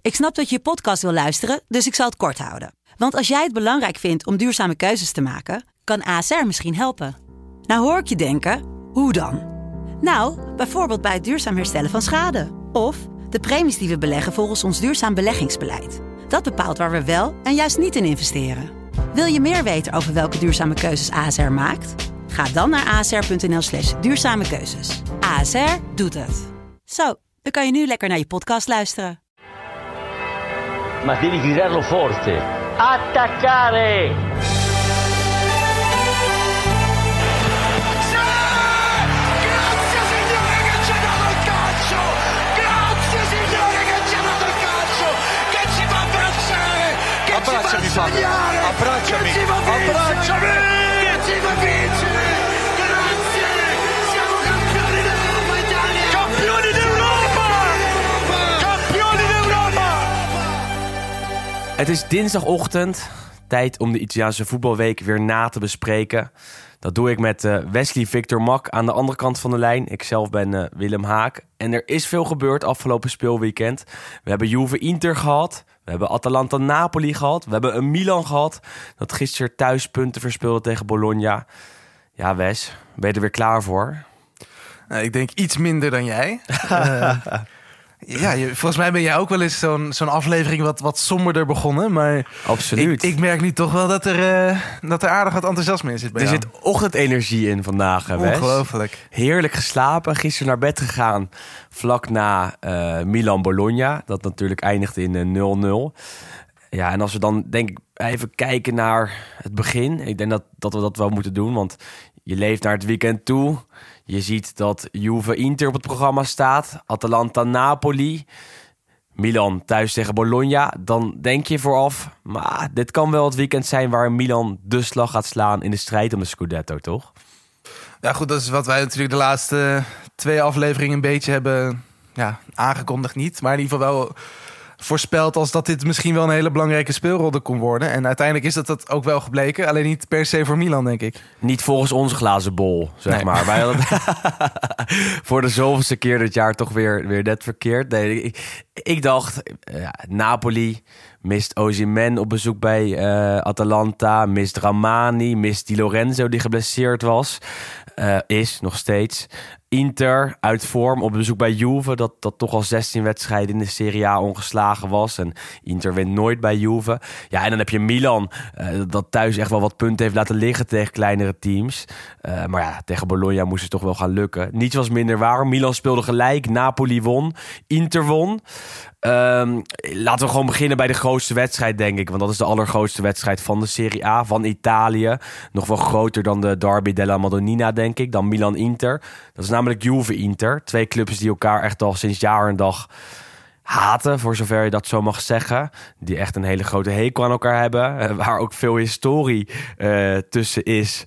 Ik snap dat je podcast wil luisteren, dus ik zal het kort houden. Want als jij het belangrijk vindt om duurzame keuzes te maken, kan ASR misschien helpen. Nou hoor ik je denken, hoe dan? Nou, bijvoorbeeld bij het duurzaam herstellen van schade. Of de premies die we beleggen volgens ons duurzaam beleggingsbeleid. Dat bepaalt waar we wel en juist niet in investeren. Wil je meer weten over welke duurzame keuzes ASR maakt? Ga dan naar asr.nl/duurzame keuzes. ASR doet het. Zo, dan kan je nu lekker naar je podcast luisteren. Ma devi gridarlo forte. Attaccare! Grazie signore che ci ha dato il calcio! Grazie signore che ci ha dato il calcio! Che ci fa abbracciare! Che Abbracciami, ci fa sognare! Abbracciami! Che ci fa Abbracciami! Che ci fa vincere! Grazie! Siamo campioni d'Europa Italia! Campioni d'Europa! Campioni d'Europa! Het is dinsdagochtend, tijd om de Italiaanse voetbalweek weer na te bespreken. Dat doe ik met Wesley Victor Mak aan de andere kant van de lijn. Ikzelf ben Willem Haak. En er is veel gebeurd afgelopen speelweekend. We hebben Juve Inter gehad. We hebben Atalanta Napoli gehad. We hebben een Milan gehad dat gisteren thuis punten verspeelde tegen Bologna. Ja, Wes, ben je er weer klaar voor? Ik denk iets minder dan jij. Volgens mij ben jij ook wel eens zo'n aflevering wat somberder begonnen. Maar absoluut. Ik merk nu toch wel dat er aardig wat enthousiasme in zit bij jou. Er zit ochtendenergie in vandaag, Wes. Ongelooflijk. Heerlijk geslapen. Gisteren naar bed gegaan vlak na Milan-Bologna. Dat natuurlijk eindigde in 0-0. Ja, en als we dan denk ik even kijken naar het begin. Ik denk dat we dat wel moeten doen. Want je leeft naar het weekend toe. Je ziet dat Juve Inter op het programma staat. Atalanta Napoli. Milan thuis tegen Bologna. Dan denk je vooraf, maar dit kan wel het weekend zijn waar Milan de slag gaat slaan in de strijd om de Scudetto, toch? Ja goed, dat is wat wij natuurlijk de laatste 2 afleveringen een beetje hebben aangekondigd niet. Maar in ieder geval wel voorspeld als dat dit misschien wel een hele belangrijke speelronde kon worden. En uiteindelijk is dat ook wel gebleken. Alleen niet per se voor Milan, denk ik. Niet volgens onze glazen bol, zeg maar. Wij hadden voor de zoveelste keer dit jaar toch weer net verkeerd. Nee, ik dacht, Napoli mist Osimhen op bezoek bij Atalanta. Mist Ramani, mist Di Lorenzo die geblesseerd was. Is nog steeds. Inter uit vorm op bezoek bij Juve, dat toch al 16 wedstrijden in de Serie A ongeslagen was. En Inter wint nooit bij Juve. Ja, en dan heb je Milan, dat thuis echt wel wat punten heeft laten liggen tegen kleinere teams. Maar ja, tegen Bologna moest het toch wel gaan lukken. Niets was minder waar. Milan speelde gelijk, Napoli won, Inter won. Laten we gewoon beginnen bij de grootste wedstrijd, denk ik. Want dat is de allergrootste wedstrijd van de Serie A, van Italië. Nog wel groter dan de Derby della Madonnina, denk ik. Dan Milan-Inter. Dat is namelijk Juve-Inter. 2 clubs die elkaar echt al sinds jaar en dag haten, voor zover je dat zo mag zeggen. Die echt een hele grote hekel aan elkaar hebben. Waar ook veel historie tussen is.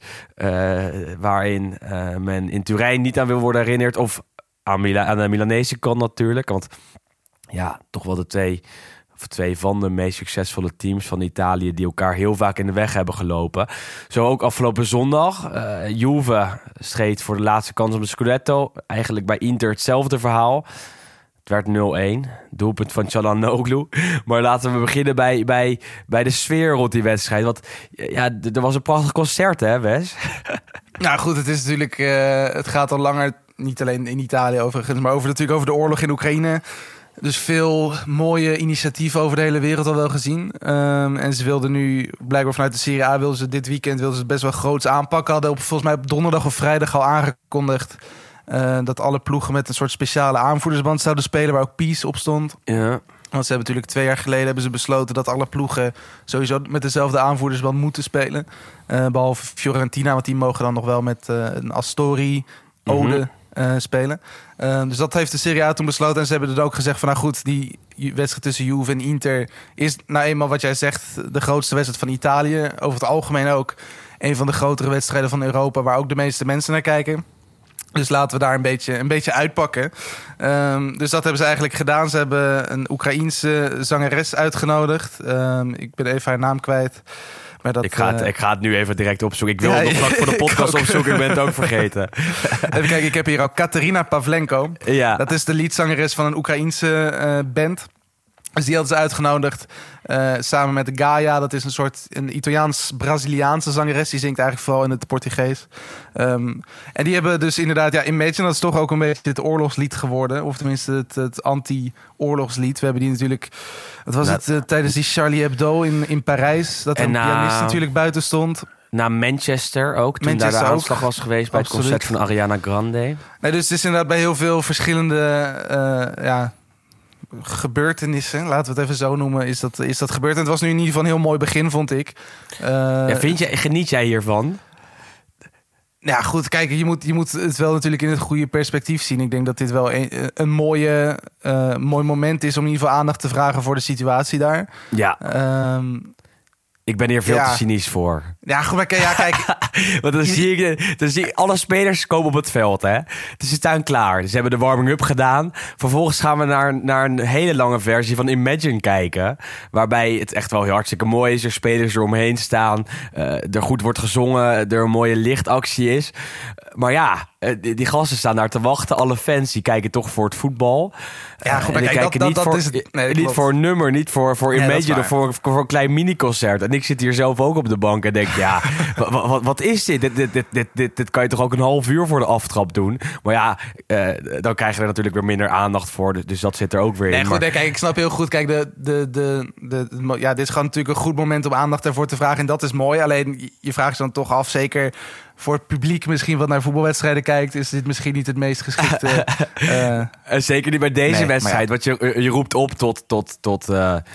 Waarin men in Turijn niet aan wil worden herinnerd. Of aan de Milanese kant natuurlijk. Want ja, toch wel de twee van de meest succesvolle teams van Italië die elkaar heel vaak in de weg hebben gelopen. Zo ook afgelopen zondag. Juve streed voor de laatste kans op de Scudetto. Eigenlijk bij Inter hetzelfde verhaal. Het werd 0-1. Doelpunt van Çalhanoğlu. Maar laten we beginnen bij de sfeer rond die wedstrijd. Want ja, er was een prachtig concert, hè, Wes? Nou goed, het is natuurlijk het gaat al langer, niet alleen in Italië overigens, maar natuurlijk over de oorlog in Oekraïne. Dus veel mooie initiatieven over de hele wereld al wel gezien. En ze wilden nu, blijkbaar vanuit de Serie A, wilden ze dit weekend het best wel groots aanpakken. Hadden volgens mij op donderdag of vrijdag al aangekondigd dat alle ploegen met een soort speciale aanvoerdersband zouden spelen, waar ook Peace op stond. Ja. Want ze hebben natuurlijk 2 jaar geleden besloten dat alle ploegen sowieso met dezelfde aanvoerdersband moeten spelen. Behalve Fiorentina, want die mogen dan nog wel met een Astori-ode spelen. Dus dat heeft de Serie A toen besloten. En ze hebben er ook gezegd van, nou goed, die wedstrijd tussen Juve en Inter is nou eenmaal wat jij zegt de grootste wedstrijd van Italië. Over het algemeen ook een van de grotere wedstrijden van Europa, waar ook de meeste mensen naar kijken. Dus laten we daar een beetje uitpakken. Dus dat hebben ze eigenlijk gedaan. Ze hebben een Oekraïense zangeres uitgenodigd. Ik ben even haar naam kwijt. Maar dat, ik ga het nu even direct opzoeken. Ik wil het nog vlak voor de podcast opzoeken. Ik ben het ook vergeten. Even kijken, ik heb hier ook Katerina Pavlenko. Ja. Dat is de leadzangeres van een Oekraïense band. Dus die hadden ze uitgenodigd samen met Gaia. Dat is een Italiaans-Braziliaanse zangeres. Die zingt eigenlijk vooral in het Portugees. En die hebben dus inderdaad... Ja, Imagine, dat is toch ook een beetje het oorlogslied geworden. Of tenminste het anti-oorlogslied. We hebben die natuurlijk... Wat was het? Tijdens die Charlie Hebdo in Parijs. Dat een pianist natuurlijk buiten stond. Na Manchester ook, toen daar de aanslag was geweest bij het concert van Ariana Grande. Nee, dus het is inderdaad bij heel veel verschillende gebeurtenissen, laten we het even zo noemen, is dat gebeurd. En het was nu in ieder geval een heel mooi begin, vond ik. Geniet jij hiervan? Ja, goed, kijk, je moet het wel natuurlijk in het goede perspectief zien. Ik denk dat dit wel een mooi moment is om in ieder geval aandacht te vragen voor de situatie daar. Ja. Ik ben hier veel te cynisch voor. Ja, goed, maar kijk. Want dan zie ik alle spelers komen op het veld, hè. Dus ze staan klaar. Ze hebben de warming-up gedaan. Vervolgens gaan we naar een hele lange versie van Imagine kijken. Waarbij het echt wel hartstikke mooi is. Er spelers eromheen staan. Er goed wordt gezongen. Er een mooie lichtactie is. Maar ja, die gasten staan daar te wachten. Alle fans die kijken toch voor het voetbal. Ja, goed, maar kijk, dat is het. Nee, niet voor een nummer, niet voor Imagine of voor een klein miniconcert. En ik zit hier zelf ook op de bank en denk, ja, wat is dit? Dit kan je toch ook een half uur voor de aftrap doen? Maar ja, dan krijg je er natuurlijk weer minder aandacht voor. Dus dat zit er ook weer in. Goed, kijk, ik snap heel goed. Kijk, dit is gewoon natuurlijk een goed moment om aandacht ervoor te vragen. En dat is mooi. Alleen, je vraagt je dan toch af, zeker voor het publiek misschien wat naar voetbalwedstrijden kijkt, is dit misschien niet het meest geschikte. Zeker niet bij deze wedstrijd. Want je roept op tot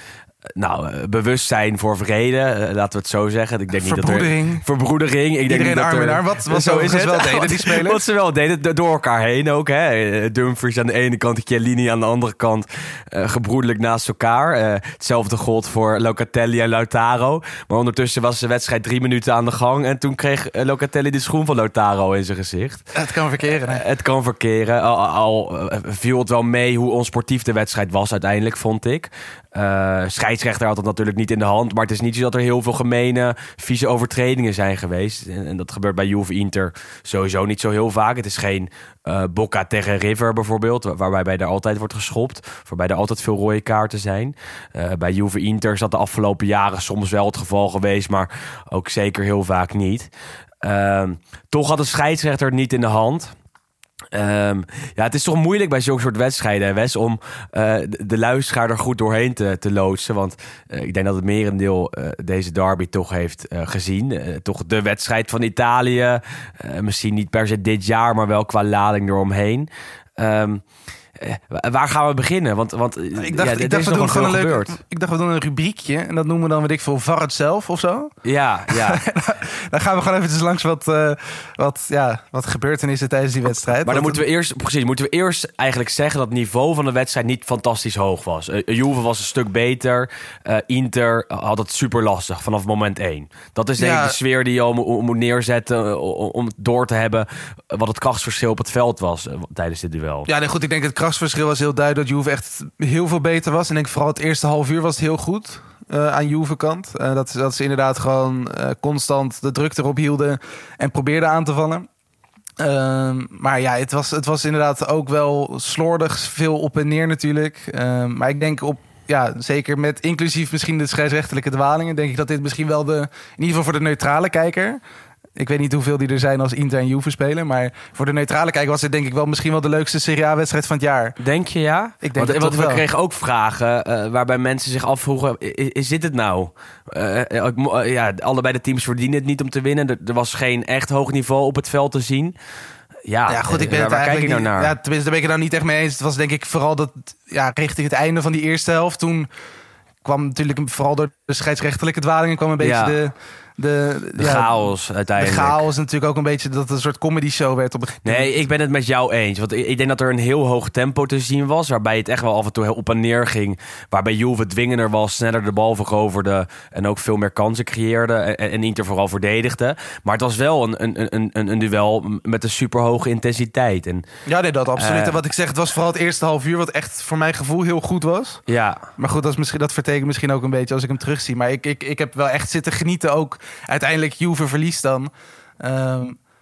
bewustzijn voor vrede, laten we het zo zeggen. Ik denk verbroedering. Iedereen arm in arm. Wat zo is het wel deden, die spelers. Wat ze wel deden, door elkaar heen ook. Hè. Dumfries aan de ene kant, Chiellini aan de andere kant. Gebroedelijk naast elkaar. Hetzelfde gold voor Locatelli en Lautaro. Maar ondertussen was de wedstrijd 3 minuten aan de gang. En toen kreeg Locatelli de schoen van Lautaro in zijn gezicht. Het kan verkeren. Hè? Het kan verkeren. Al viel het wel mee hoe onsportief de wedstrijd was uiteindelijk, vond ik. Scheidsrechter had het natuurlijk niet in de hand. Maar het is niet zo dat er heel veel gemene, vieze overtredingen zijn geweest. En dat gebeurt bij Juve Inter sowieso niet zo heel vaak. Het is geen Boca tegen River bijvoorbeeld, waarbij er altijd wordt geschopt. Waarbij er altijd veel rode kaarten zijn. Bij Juve Inter is dat de afgelopen jaren soms wel het geval geweest. Maar ook zeker heel vaak niet. Toch had de scheidsrechter het niet in de hand. Het is toch moeilijk bij zulke soort wedstrijden, Wes, om de luisteraar er goed doorheen te loodsen. Want ik denk dat het merendeel deze derby toch heeft gezien. Toch de wedstrijd van Italië. Misschien niet per se dit jaar, maar wel qua lading eromheen. Waar gaan we beginnen? Want ik dacht we doen gewoon we doen een rubriekje en dat noemen we dan, weet ik veel, VAR het zelf of zo. Ja. Dan gaan we gewoon eventjes langs wat gebeurtenissen tijdens die wedstrijd. Maar dan moeten we eerst eigenlijk zeggen dat het niveau van de wedstrijd niet fantastisch hoog was. Juve was een stuk beter. Inter had het super lastig vanaf moment 1. Dat is denk ik de sfeer die je al moet neerzetten om door te hebben wat het krachtsverschil op het veld was tijdens dit duel. Ja, nee, goed. Ik denk het krachtsverschil was heel duidelijk dat Juve echt heel veel beter was. En ik denk vooral het eerste half uur was het heel goed aan Juve kant. Dat ze inderdaad gewoon constant de druk erop hielden en probeerden aan te vallen. Maar ja, het was inderdaad ook wel slordig, veel op en neer natuurlijk. Maar ik denk zeker met inclusief misschien de scheidsrechtelijke dwalingen, denk ik dat dit misschien wel in ieder geval voor de neutrale kijker. Ik weet niet hoeveel die er zijn als Inter en Juve spelen. Maar voor de neutrale kijker was dit denk ik wel misschien wel de leukste Serie A-wedstrijd van het jaar. Denk je, ja? Ik denk want we kregen ook vragen waarbij mensen zich afvroegen, is dit het nou? Allebei de teams verdienen het niet om te winnen. Er was geen echt hoog niveau op het veld te zien. Ja, goed, waar kijk ik nou naar? Ja, tenminste, daar ben ik het nou niet echt mee eens. Het was denk ik vooral richting het einde van die eerste helft. Toen kwam natuurlijk vooral door de scheidsrechtelijke dwalingen kwam een beetje de chaos uiteindelijk. De chaos natuurlijk ook een beetje dat het een soort comedy show werd. Nee, ik ben het met jou eens. Want ik denk dat er een heel hoog tempo te zien was. Waarbij het echt wel af en toe heel op en neer ging. Waarbij Juve dwingender was, sneller de bal veroverde. En ook veel meer kansen creëerde. En Inter vooral verdedigde. Maar het was wel een duel met een superhoge intensiteit. Ja, nee, dat absoluut. En wat ik zeg, het was vooral het eerste half uur wat echt voor mijn gevoel heel goed was. Ja. Maar goed, dat vertekent misschien ook een beetje als ik hem terugzie. Maar ik heb wel echt zitten genieten ook. Uiteindelijk Juve verliest dan.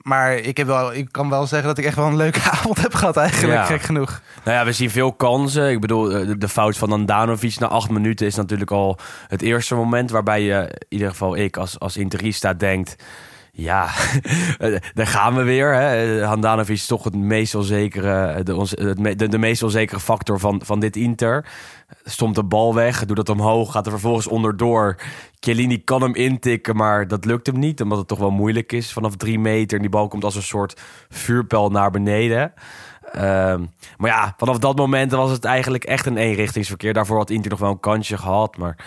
Maar ik kan wel zeggen dat ik echt wel een leuke avond heb gehad eigenlijk, gek genoeg. Nou ja, we zien veel kansen. Ik bedoel, de fout van Handanovic na 8 minuten is natuurlijk al het eerste moment waarbij je, in ieder geval ik als interista denkt, ja, daar gaan we weer. Hè. Handanovic is toch het meest onzekere, de meest onzekere factor van dit Inter. Stomt de bal weg, doet dat omhoog, gaat er vervolgens onderdoor. Chiellini kan hem intikken, maar dat lukt hem niet, omdat het toch wel moeilijk is vanaf 3 meter. En die bal komt als een soort vuurpijl naar beneden. Maar ja, vanaf dat moment was het eigenlijk echt een eenrichtingsverkeer. Daarvoor had Inter nog wel een kansje gehad, maar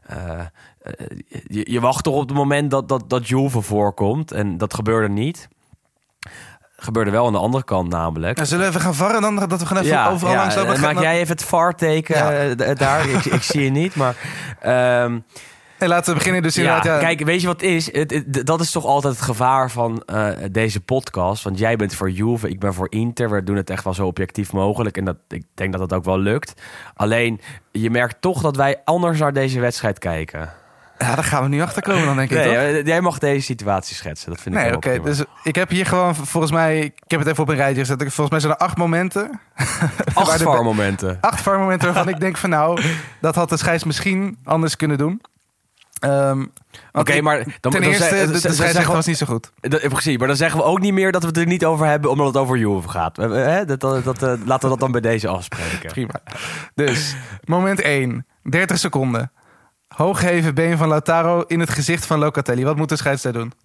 je wacht toch op het moment dat Juve voorkomt. En dat gebeurde niet. Gebeurde wel aan de andere kant namelijk. Nou, zullen we even gaan varren dan? Dat we gaan even overal langs lopen? Maak jij even het VAR-teken daar? Ik zie je niet, maar... Hey, laten we beginnen dus inderdaad. Ja. Kijk, weet je wat het is? Dat is toch altijd het gevaar van deze podcast. Want jij bent voor Juve, ik ben voor Inter. We doen het echt wel zo objectief mogelijk. En ik denk dat dat ook wel lukt. Alleen, je merkt toch dat wij anders naar deze wedstrijd kijken. Ja, daar gaan we nu achter komen dan, denk ik, toch? Jij mag deze situatie schetsen. Dat vind ik wel prima. Dus ik heb hier gewoon, volgens mij... Ik heb het even op een rijtje gezet. Volgens mij zijn er 8 momenten. 8 VAR-momenten. 8 VAR-momenten waarvan ik denk van nou... Dat had de scheids misschien anders kunnen doen. Oké, maar ten eerste, de scheidsrechter was niet zo goed. Precies, maar dan zeggen we ook niet meer dat we het er niet over hebben, omdat het over Juve gaat. Laten we dat dan bij deze afspreken. Prima. Dus, moment 1. 30 seconden. Hooggeven been van Lautaro in het gezicht van Locatelli. Wat moet de scheidsrechter doen?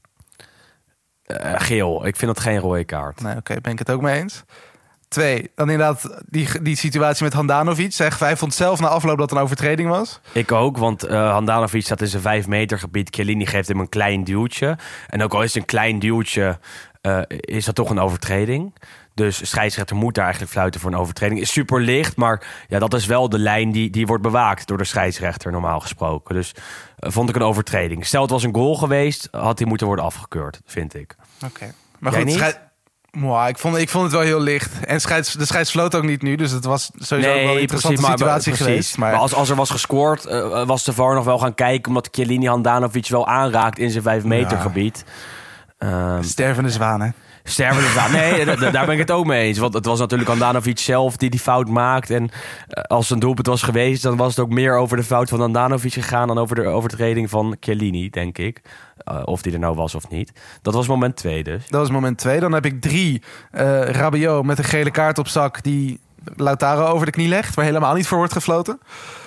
Geel. Ik vind dat geen rode kaart. Nee, oké, ben ik het ook mee eens. 2, dan inderdaad die situatie met Handanovic. Hij vond zelf na afloop dat het een overtreding was. Ik ook, want Handanovic staat in zijn 5 meter gebied. Chiellini geeft hem een klein duwtje. En ook al is het een klein duwtje, is dat toch een overtreding. Dus scheidsrechter moet daar eigenlijk fluiten voor een overtreding. Is super licht, maar ja, dat is wel de lijn die wordt bewaakt door de scheidsrechter normaal gesproken. Dus vond ik een overtreding. Stel het was een goal geweest, had hij moeten worden afgekeurd, vind ik. Oké. Maar goed, ik vond het wel heel licht. En de scheids floot ook niet nu. Dus het was sowieso wel een interessante situatie geweest. Maar als er was gescoord, was de VAR nog wel gaan kijken, omdat Chiellini Handanovic wel aanraakt in zijn 5 meter gebied. Stervende zwaan, hè? Nee, daar ben ik het ook mee eens. Want het was natuurlijk Handanovic zelf die fout maakt. En als het een doelpunt was geweest, dan was het ook meer over de fout van Handanovic gegaan dan over de overtreding van Chiellini, denk ik. Of die er nou was of niet. Dat was moment 2 dus. Dat was moment 2. Dan heb ik 3. Rabiot met een gele kaart op zak die Lautaro over de knie legt, waar helemaal niet voor wordt gefloten.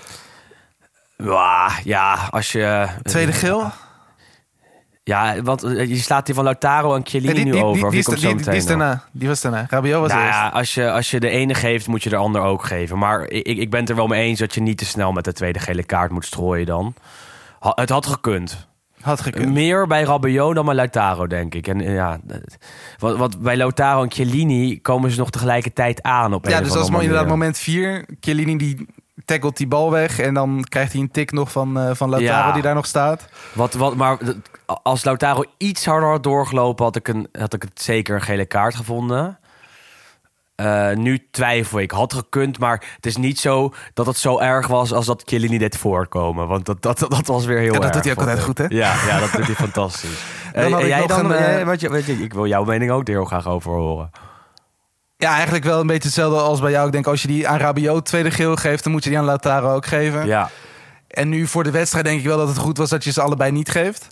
Ja, als je... Tweede geel? Ja, want je slaat die van Lautaro en Chiellini nu over. Die was daarna. Rabiot was eerst. Ja, als je de ene geeft, moet je de ander ook geven. Maar ik ben het er wel mee eens dat je niet te snel met de tweede gele kaart moet strooien dan. Het had gekund. Meer bij Rabiot dan bij Lautaro, denk ik. En ja, want bij Lautaro en Chiellini komen ze nog tegelijkertijd aan. Op dus dat is inderdaad moment 4. Chiellini die tackelt die bal weg en dan krijgt hij een tik nog van Lautaro die daar nog staat. Maar als Lautaro iets harder had doorgelopen, had ik het zeker een gele kaart gevonden. Nu twijfel ik. Had gekund, maar het is niet zo dat het zo erg was als dat Chiellini deed voorkomen. Want dat was weer heel erg. Dat doet hij ook altijd goed, hè? Ja, dat doet hij fantastisch. Ik wil jouw mening ook er heel graag over horen. Ja, eigenlijk wel een beetje hetzelfde als bij jou. Ik denk, als je die aan Rabiot tweede geel geeft, dan moet je die aan Lautaro ook geven. Ja. En nu voor de wedstrijd denk ik wel dat het goed was dat je ze allebei niet geeft.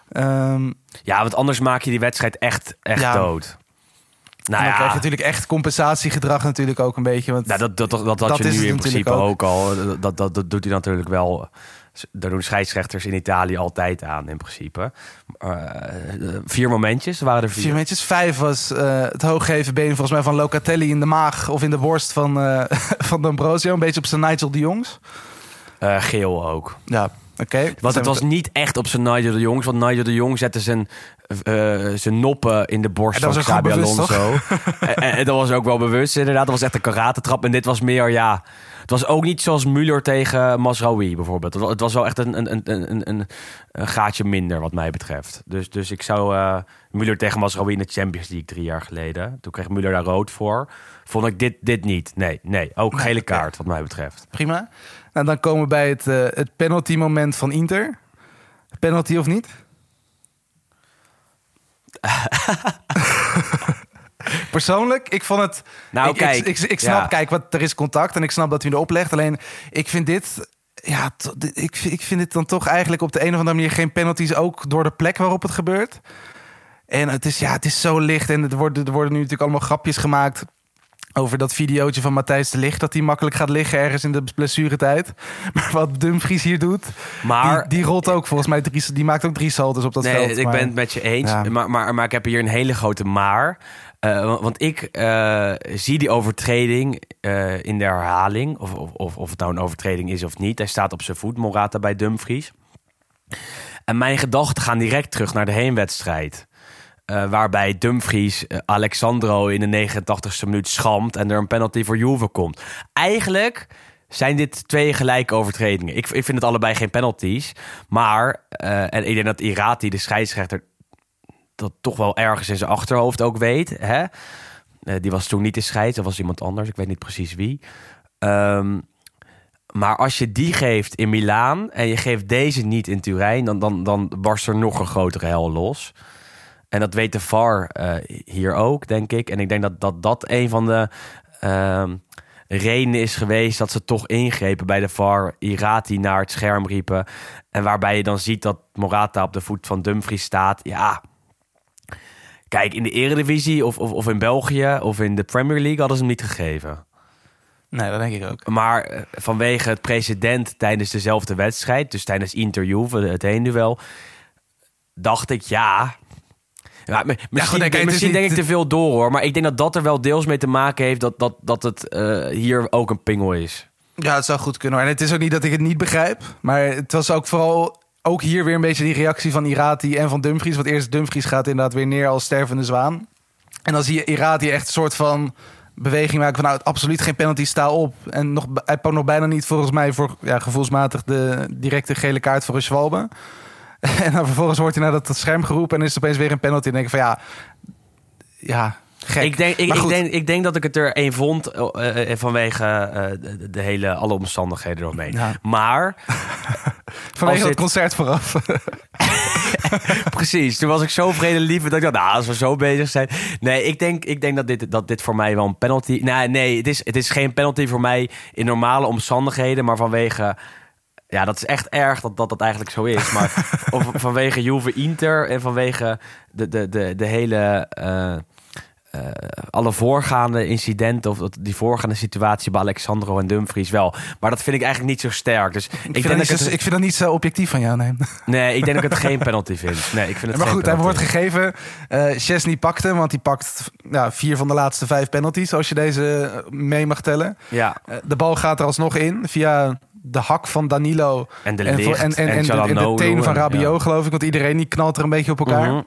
Ja, want anders maak je die wedstrijd echt dood. Nou, dan krijg je natuurlijk echt compensatiegedrag natuurlijk ook een beetje. Want dat had je nu in principe ook al. Dat doet hij natuurlijk wel. Daar doen scheidsrechters in Italië altijd aan in principe. 4 momentjes, waren er 4. 4 momentjes. 5 was het hooggeven been volgens mij van Locatelli in de maag of in de borst van D'Ambrosio. Een beetje op zijn Nigel de Jongs. Geel ook. Ja, oké. Want het was niet echt op zijn Nigel de Jongs. Want Nigel de Jong zette zijn noppen in de borst van Xabi Alonso. En dat was ook wel bewust inderdaad. Dat was echt een karatetrap. En dit was meer, het was ook niet zoals Müller tegen Mazraoui bijvoorbeeld. Het was wel echt een gaatje minder wat mij betreft. Dus ik zou Müller tegen Mazraoui in de Champions League 3 jaar geleden. Toen kreeg Müller daar rood voor. Vond ik dit niet. Nee. Ook gele kaart wat mij betreft. Prima. Nou, dan komen we bij het penalty moment van Inter. Penalty of niet? Persoonlijk, ik vond het... Nou, ik snap, ja. kijk, er is contact en ik snap dat u erop legt. Alleen, ik vind dit... Ja, ik vind het dan toch eigenlijk op de een of andere manier geen penalties, ook door de plek waarop het gebeurt. En het is zo licht en er worden nu natuurlijk allemaal grapjes gemaakt over dat videootje van Matthijs de Ligt, dat hij makkelijk gaat liggen ergens in de blessuretijd. Maar wat Dumfries hier doet, Maar die rolt ook volgens mij die maakt ook 3 salto's op dat veld. Nee, ik ben het met je eens. Ja. Maar ik heb hier een hele grote maar. Want ik zie die overtreding in de herhaling. Of het nou een overtreding is of niet. Hij staat op zijn voet, Morata, bij Dumfries. En mijn gedachten gaan direct terug naar de heenwedstrijd. Waarbij Dumfries Alexandro in de 89ste minuut schampt en er een penalty voor Juve komt. Eigenlijk zijn dit 2 gelijke overtredingen. Ik vind het allebei geen penalties. Maar, en ik denk dat Irati, de scheidsrechter, dat toch wel ergens in zijn achterhoofd ook weet. Hè? Die was toen niet de scheids, dat was iemand anders. Ik weet niet precies wie. Maar als je die geeft in Milaan en je geeft deze niet in Turijn, dan barst er nog een grotere hel los. En dat weet de VAR hier ook, denk ik. En ik denk dat een van de redenen is geweest dat ze toch ingrepen bij de VAR. Irati naar het scherm riepen. En waarbij je dan ziet dat Morata op de voet van Dumfries staat. Ja, kijk, in de Eredivisie of in België of in de Premier League hadden ze hem niet gegeven. Nee, dat denk ik ook. Maar vanwege het precedent tijdens dezelfde wedstrijd, dus tijdens Inter-Juve, het heenduel, dacht ik ja. Misschien denk ik te veel door, hoor. Maar ik denk dat er wel deels mee te maken heeft dat het hier ook een pingel is. Ja, het zou goed kunnen. En het is ook niet dat ik het niet begrijp. Maar het was ook vooral ook hier weer een beetje die reactie van Irati en van Dumfries. Want eerst Dumfries gaat inderdaad weer neer als stervende zwaan. En dan zie je Irati echt een soort van beweging maken van nou, absoluut geen penalty, sta op. En hij pakt nog bijna niet volgens mij voor gevoelsmatig de directe gele kaart voor een Schwalbe. En dan vervolgens wordt hij naar dat scherm geroepen en is het opeens weer een penalty. En denk ik van ja, gek. Ik denk dat ik het er één vond vanwege alle omstandigheden eromheen. Ja. Maar vanwege het concert vooraf. Precies, toen was ik zo vredelievend dat ik dacht, als we zo bezig zijn. Nee, ik denk dat dit voor mij wel een penalty... Nee, het is geen penalty voor mij in normale omstandigheden, maar vanwege... Ja, dat is echt erg dat eigenlijk zo is. Maar vanwege Juve Inter en vanwege de hele... alle voorgaande incidenten of die voorgaande situatie bij Alexandro en Dumfries wel. Maar dat vind ik eigenlijk niet zo sterk. Dus ik vind dat niet zo objectief van jou, nee. Nee, ik denk dat ik het geen penalty vind. Nee, ik vind het maar goed, penalty. Hij wordt gegeven. Szczesny pakt hem, want hij pakt 4 van de laatste 5 penalties, als je deze mee mag tellen. Ja. De bal gaat er alsnog in via de hak van Danilo en de licht en de teen van Rabiot, geloof ik. Want iedereen die knalt er een beetje op elkaar.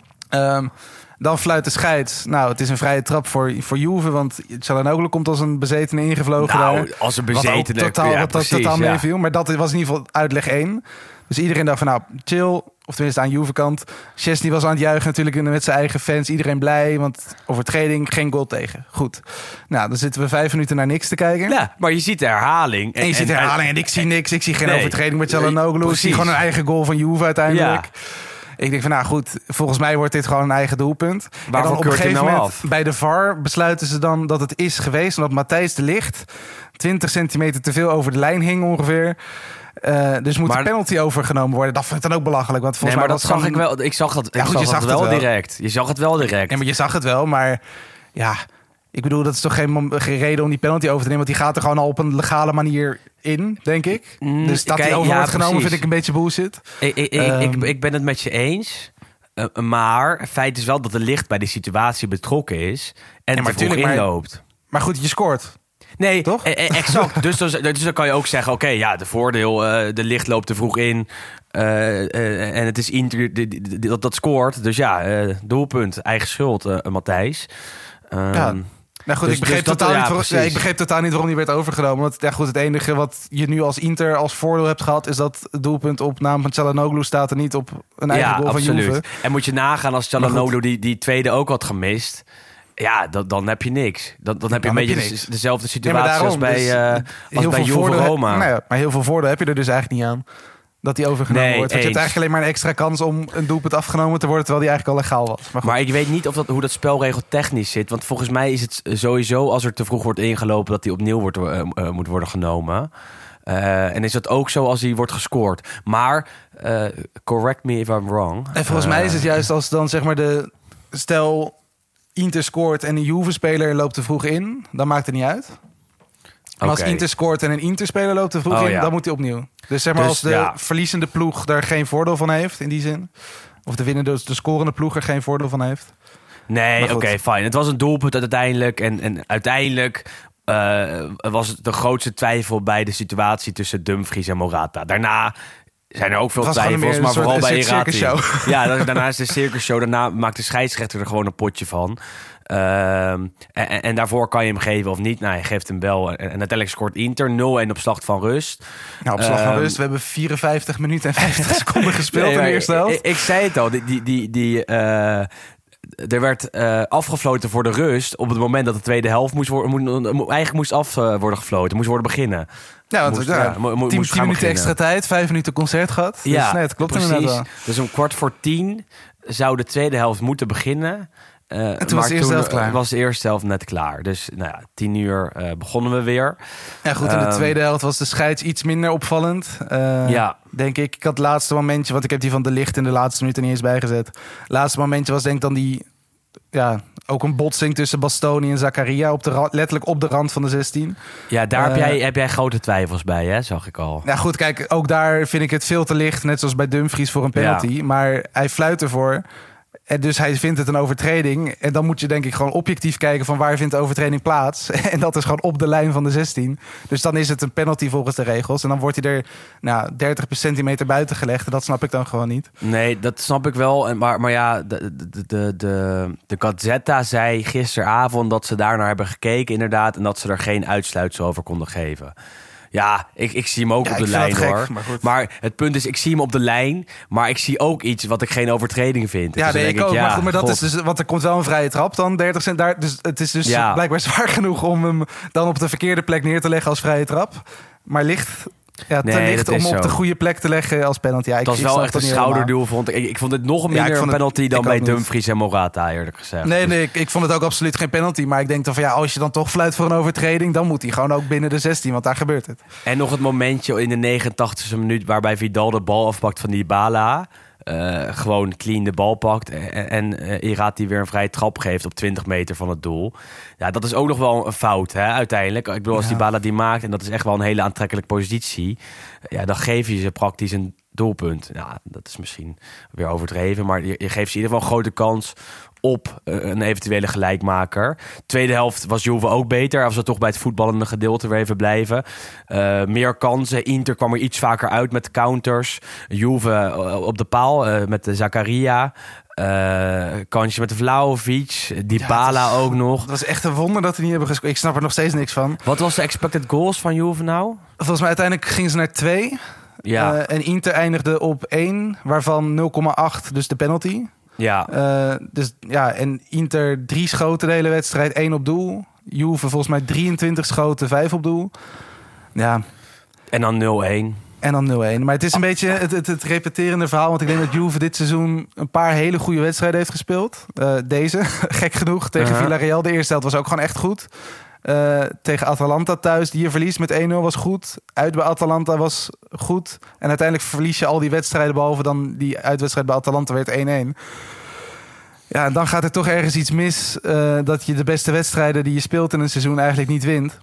Dan fluit de scheids. Nou, het is een vrije trap voor Juve, want Çalhanoğlu komt als een bezetene ingevlogen daar. Als een bezetene. Wat totaal meeviel. Maar dat was in ieder geval uitleg 1. Dus iedereen dacht van nou, chill. Of tenminste aan Juve kant. Szczesny was aan het juichen natuurlijk met zijn eigen fans. Iedereen blij, want overtreding, geen goal tegen. Goed. Nou, dan zitten we 5 minuten naar niks te kijken. Ja, maar je ziet de herhaling. En je ziet de herhaling en ik zie niks. Ik zie geen overtreding met Çalhanoğlu. Ik zie gewoon een eigen goal van Juve uiteindelijk. Ja. Ik denk van nou goed, volgens mij wordt dit gewoon een eigen doelpunt. Waarvoor en dan op een gegeven moment af? Bij de VAR besluiten ze dan dat het is geweest, omdat Matthijs de Ligt 20 centimeter te veel over de lijn hing ongeveer. Dus moet de penalty overgenomen worden. Dat vind ik dan ook belachelijk. Want volgens mij dat zag ik wel. Ik zag het wel direct. Je zag het wel direct. Ja, maar je zag het wel, maar ja, ik bedoel, dat is toch geen reden om die penalty over te nemen. Want die gaat er gewoon al op een legale manier in, denk ik. Dus dat die over wordt genomen vind ik een beetje bullshit. Ik ben het met je eens. Maar het feit is wel dat de Ligt bij die situatie betrokken is. En er vroeg inloopt. Maar goed, je scoort. Nee, toch? Exact. Dus dan kan je ook zeggen, oké, de voordeel, de Ligt loopt te vroeg in. En het is Inter dat scoort. Dus doelpunt, eigen schuld, Matthijs. Nou goed, ik begreep totaal niet waarom die werd overgenomen. Want het enige wat je nu als Inter als voordeel hebt gehad, is dat het doelpunt op naam van Çalhanoğlu staat er niet op een eigen goal van Juve. En moet je nagaan als Çalhanoğlu die tweede ook had gemist. Ja, dan heb je niks. Dan heb je een beetje dezelfde situatie als bij Juve Roma. Maar heel veel voordeel heb je er dus eigenlijk niet aan. dat die overgenomen Nee, wordt. Want je hebt eens. eigenlijk alleen maar een extra kans om een doelpunt afgenomen te worden, terwijl die eigenlijk al legaal was. Maar goed. Maar ik weet niet hoe dat spelregel technisch zit. Want volgens mij is het sowieso als er te vroeg wordt ingelopen dat die opnieuw moet worden genomen. En is dat ook zo als hij wordt gescoord. Maar, correct me if I'm wrong. En volgens mij is het juist als dan zeg maar stel Inter scoort en een Juve-speler loopt te vroeg in, dan maakt het niet uit. Maar als Oké. Inter scoort en een Inter-speler loopt te vroeg in, ja. dan moet hij opnieuw. Dus zeg maar Dus, als de ja. verliezende ploeg daar geen voordeel van heeft, in die zin. Of de winnende, de scorende ploeg er geen voordeel van heeft. Nee, Maar goed. oké, fijn. Het was een doelpunt uiteindelijk. En uiteindelijk was het de grootste twijfel bij de situatie tussen Dumfries en Morata. Daarna zijn er ook veel Het was gewoon twijfels, meer maar een vooral bij soort Irati. circusshow. Ja, daarna is de circusshow. Daarna maakt de scheidsrechter er gewoon een potje van. En daarvoor kan je hem geven of niet. Nou, hij geeft hem wel. En uiteindelijk scoort Inter 0-1 op slag van rust. Nou, op slag van rust. We hebben 54 minuten en 50 seconden gespeeld in de maar eerste helft. Ik zei het al. Er werd afgefloten voor de rust op het moment dat de tweede helft moest worden gefloten. Moest worden beginnen. Ja, want Moest- ja, ja, mo- mo- 10 moest gaan minuten beginnen. extra tijd, 5 minuten concert gehad. Dus nee, het klopt precies. inderdaad wel. Dus om 9:15 zou de tweede helft moeten beginnen. En toen was de eerste helft klaar. was de eerste helft net klaar. Dus nou ja, 10:00 begonnen we weer. Ja, goed, in de tweede helft was de scheids iets minder opvallend. Ja. Denk ik. Ik had het laatste momentje, want ik heb die van De Ligt in de laatste minuut er niet eens bijgezet. Het laatste momentje was denk ik dan die, ja, ook een botsing tussen Bastoni en Zakaria letterlijk op de rand van de 16. Ja, daar heb jij grote twijfels bij, hè? Zag ik al. Ja goed, kijk, ook daar vind ik het veel te licht, net zoals bij Dumfries voor een penalty. Ja. Maar hij fluit ervoor. En dus hij vindt het een overtreding. En dan moet je denk ik gewoon objectief kijken van waar vindt de overtreding plaats. En dat is gewoon op de lijn van de 16. Dus dan is het een penalty volgens de regels. En dan wordt hij er 30 centimeter buiten gelegd. En dat snap ik dan gewoon niet. Nee, dat snap ik wel. Maar ja, de Gazzetta zei gisteravond dat ze daarnaar hebben gekeken inderdaad. En dat ze er geen uitsluitsel over konden geven. Ja, ik zie hem ook Ja, op de ik vind lijn dat gek, hoor. maar goed. Maar het punt is, ik zie hem op de lijn. Maar ik zie ook iets wat ik geen overtreding vind. Ja, Dus dan nee, denk ik ook. ja, Maar, goed, maar dat God. is dus, want er komt wel een vrije trap dan, 30 cent daar. Dus het is dus Ja. blijkbaar zwaar genoeg om hem dan op de verkeerde plek neer te leggen als vrije trap. Maar licht, te Nee, licht dat is om op de zo. goede plek te leggen als penalty. Ja, Het was wel echt een schouderduel, vond ik. Ik vond het nog minder vond een het- penalty dan ik bij ook niet. Dumfries en Morata, eerlijk gezegd. Nee, ik vond het ook absoluut geen penalty. Maar ik denk dan van ja, als je dan toch fluit voor een overtreding, dan moet hij gewoon ook binnen de 16, want daar gebeurt het. En nog het momentje in de 89e minuut waarbij Vidal de bal afpakt van Dybala. Gewoon clean de bal pakt en Irati weer een vrije trap geeft op 20 meter van het doel. Ja, dat is ook nog wel een fout, hè, uiteindelijk. Ik bedoel, als Dybala die maakt, en dat is echt wel een hele aantrekkelijke positie, ja, dan geef je ze praktisch een doelpunt. Ja, dat is misschien weer overdreven, maar je geeft ze in ieder geval een grote kans op een eventuele gelijkmaker. Tweede helft was Juve ook beter. Als we toch bij het voetballende gedeelte weer even blijven. Meer kansen. Inter kwam er iets vaker uit met counters. Juve op de paal met de Zakaria. Kansje met de Vlahovic. Dybala ook nog. Het was echt een wonder dat hij niet hebben gescoord. Ik snap er nog steeds niks van. Wat was de expected goals van Juve nou? Volgens mij uiteindelijk gingen ze naar 2. Ja, En Inter eindigde op 1, waarvan 0,8, dus de penalty. ja. Dus ja, en Inter 3 schoten de hele wedstrijd, 1 op doel. Juve volgens mij 23 schoten, 5 op doel. Ja, En dan 0-1. en dan 0-1. Maar het is een beetje het repeterende verhaal. Want ik denk dat Juve dit seizoen een paar hele goede wedstrijden heeft gespeeld. Deze, gek genoeg, tegen Villarreal. De eerste helft was ook gewoon echt goed. Tegen Atalanta thuis, die hier verliest met 1-0, was goed. Uit bij Atalanta was goed. En uiteindelijk verlies je al die wedstrijden, behalve dan die uitwedstrijd bij Atalanta werd 1-1. Ja, en dan gaat er toch ergens iets mis. Dat je de beste wedstrijden die je speelt in een seizoen eigenlijk niet wint.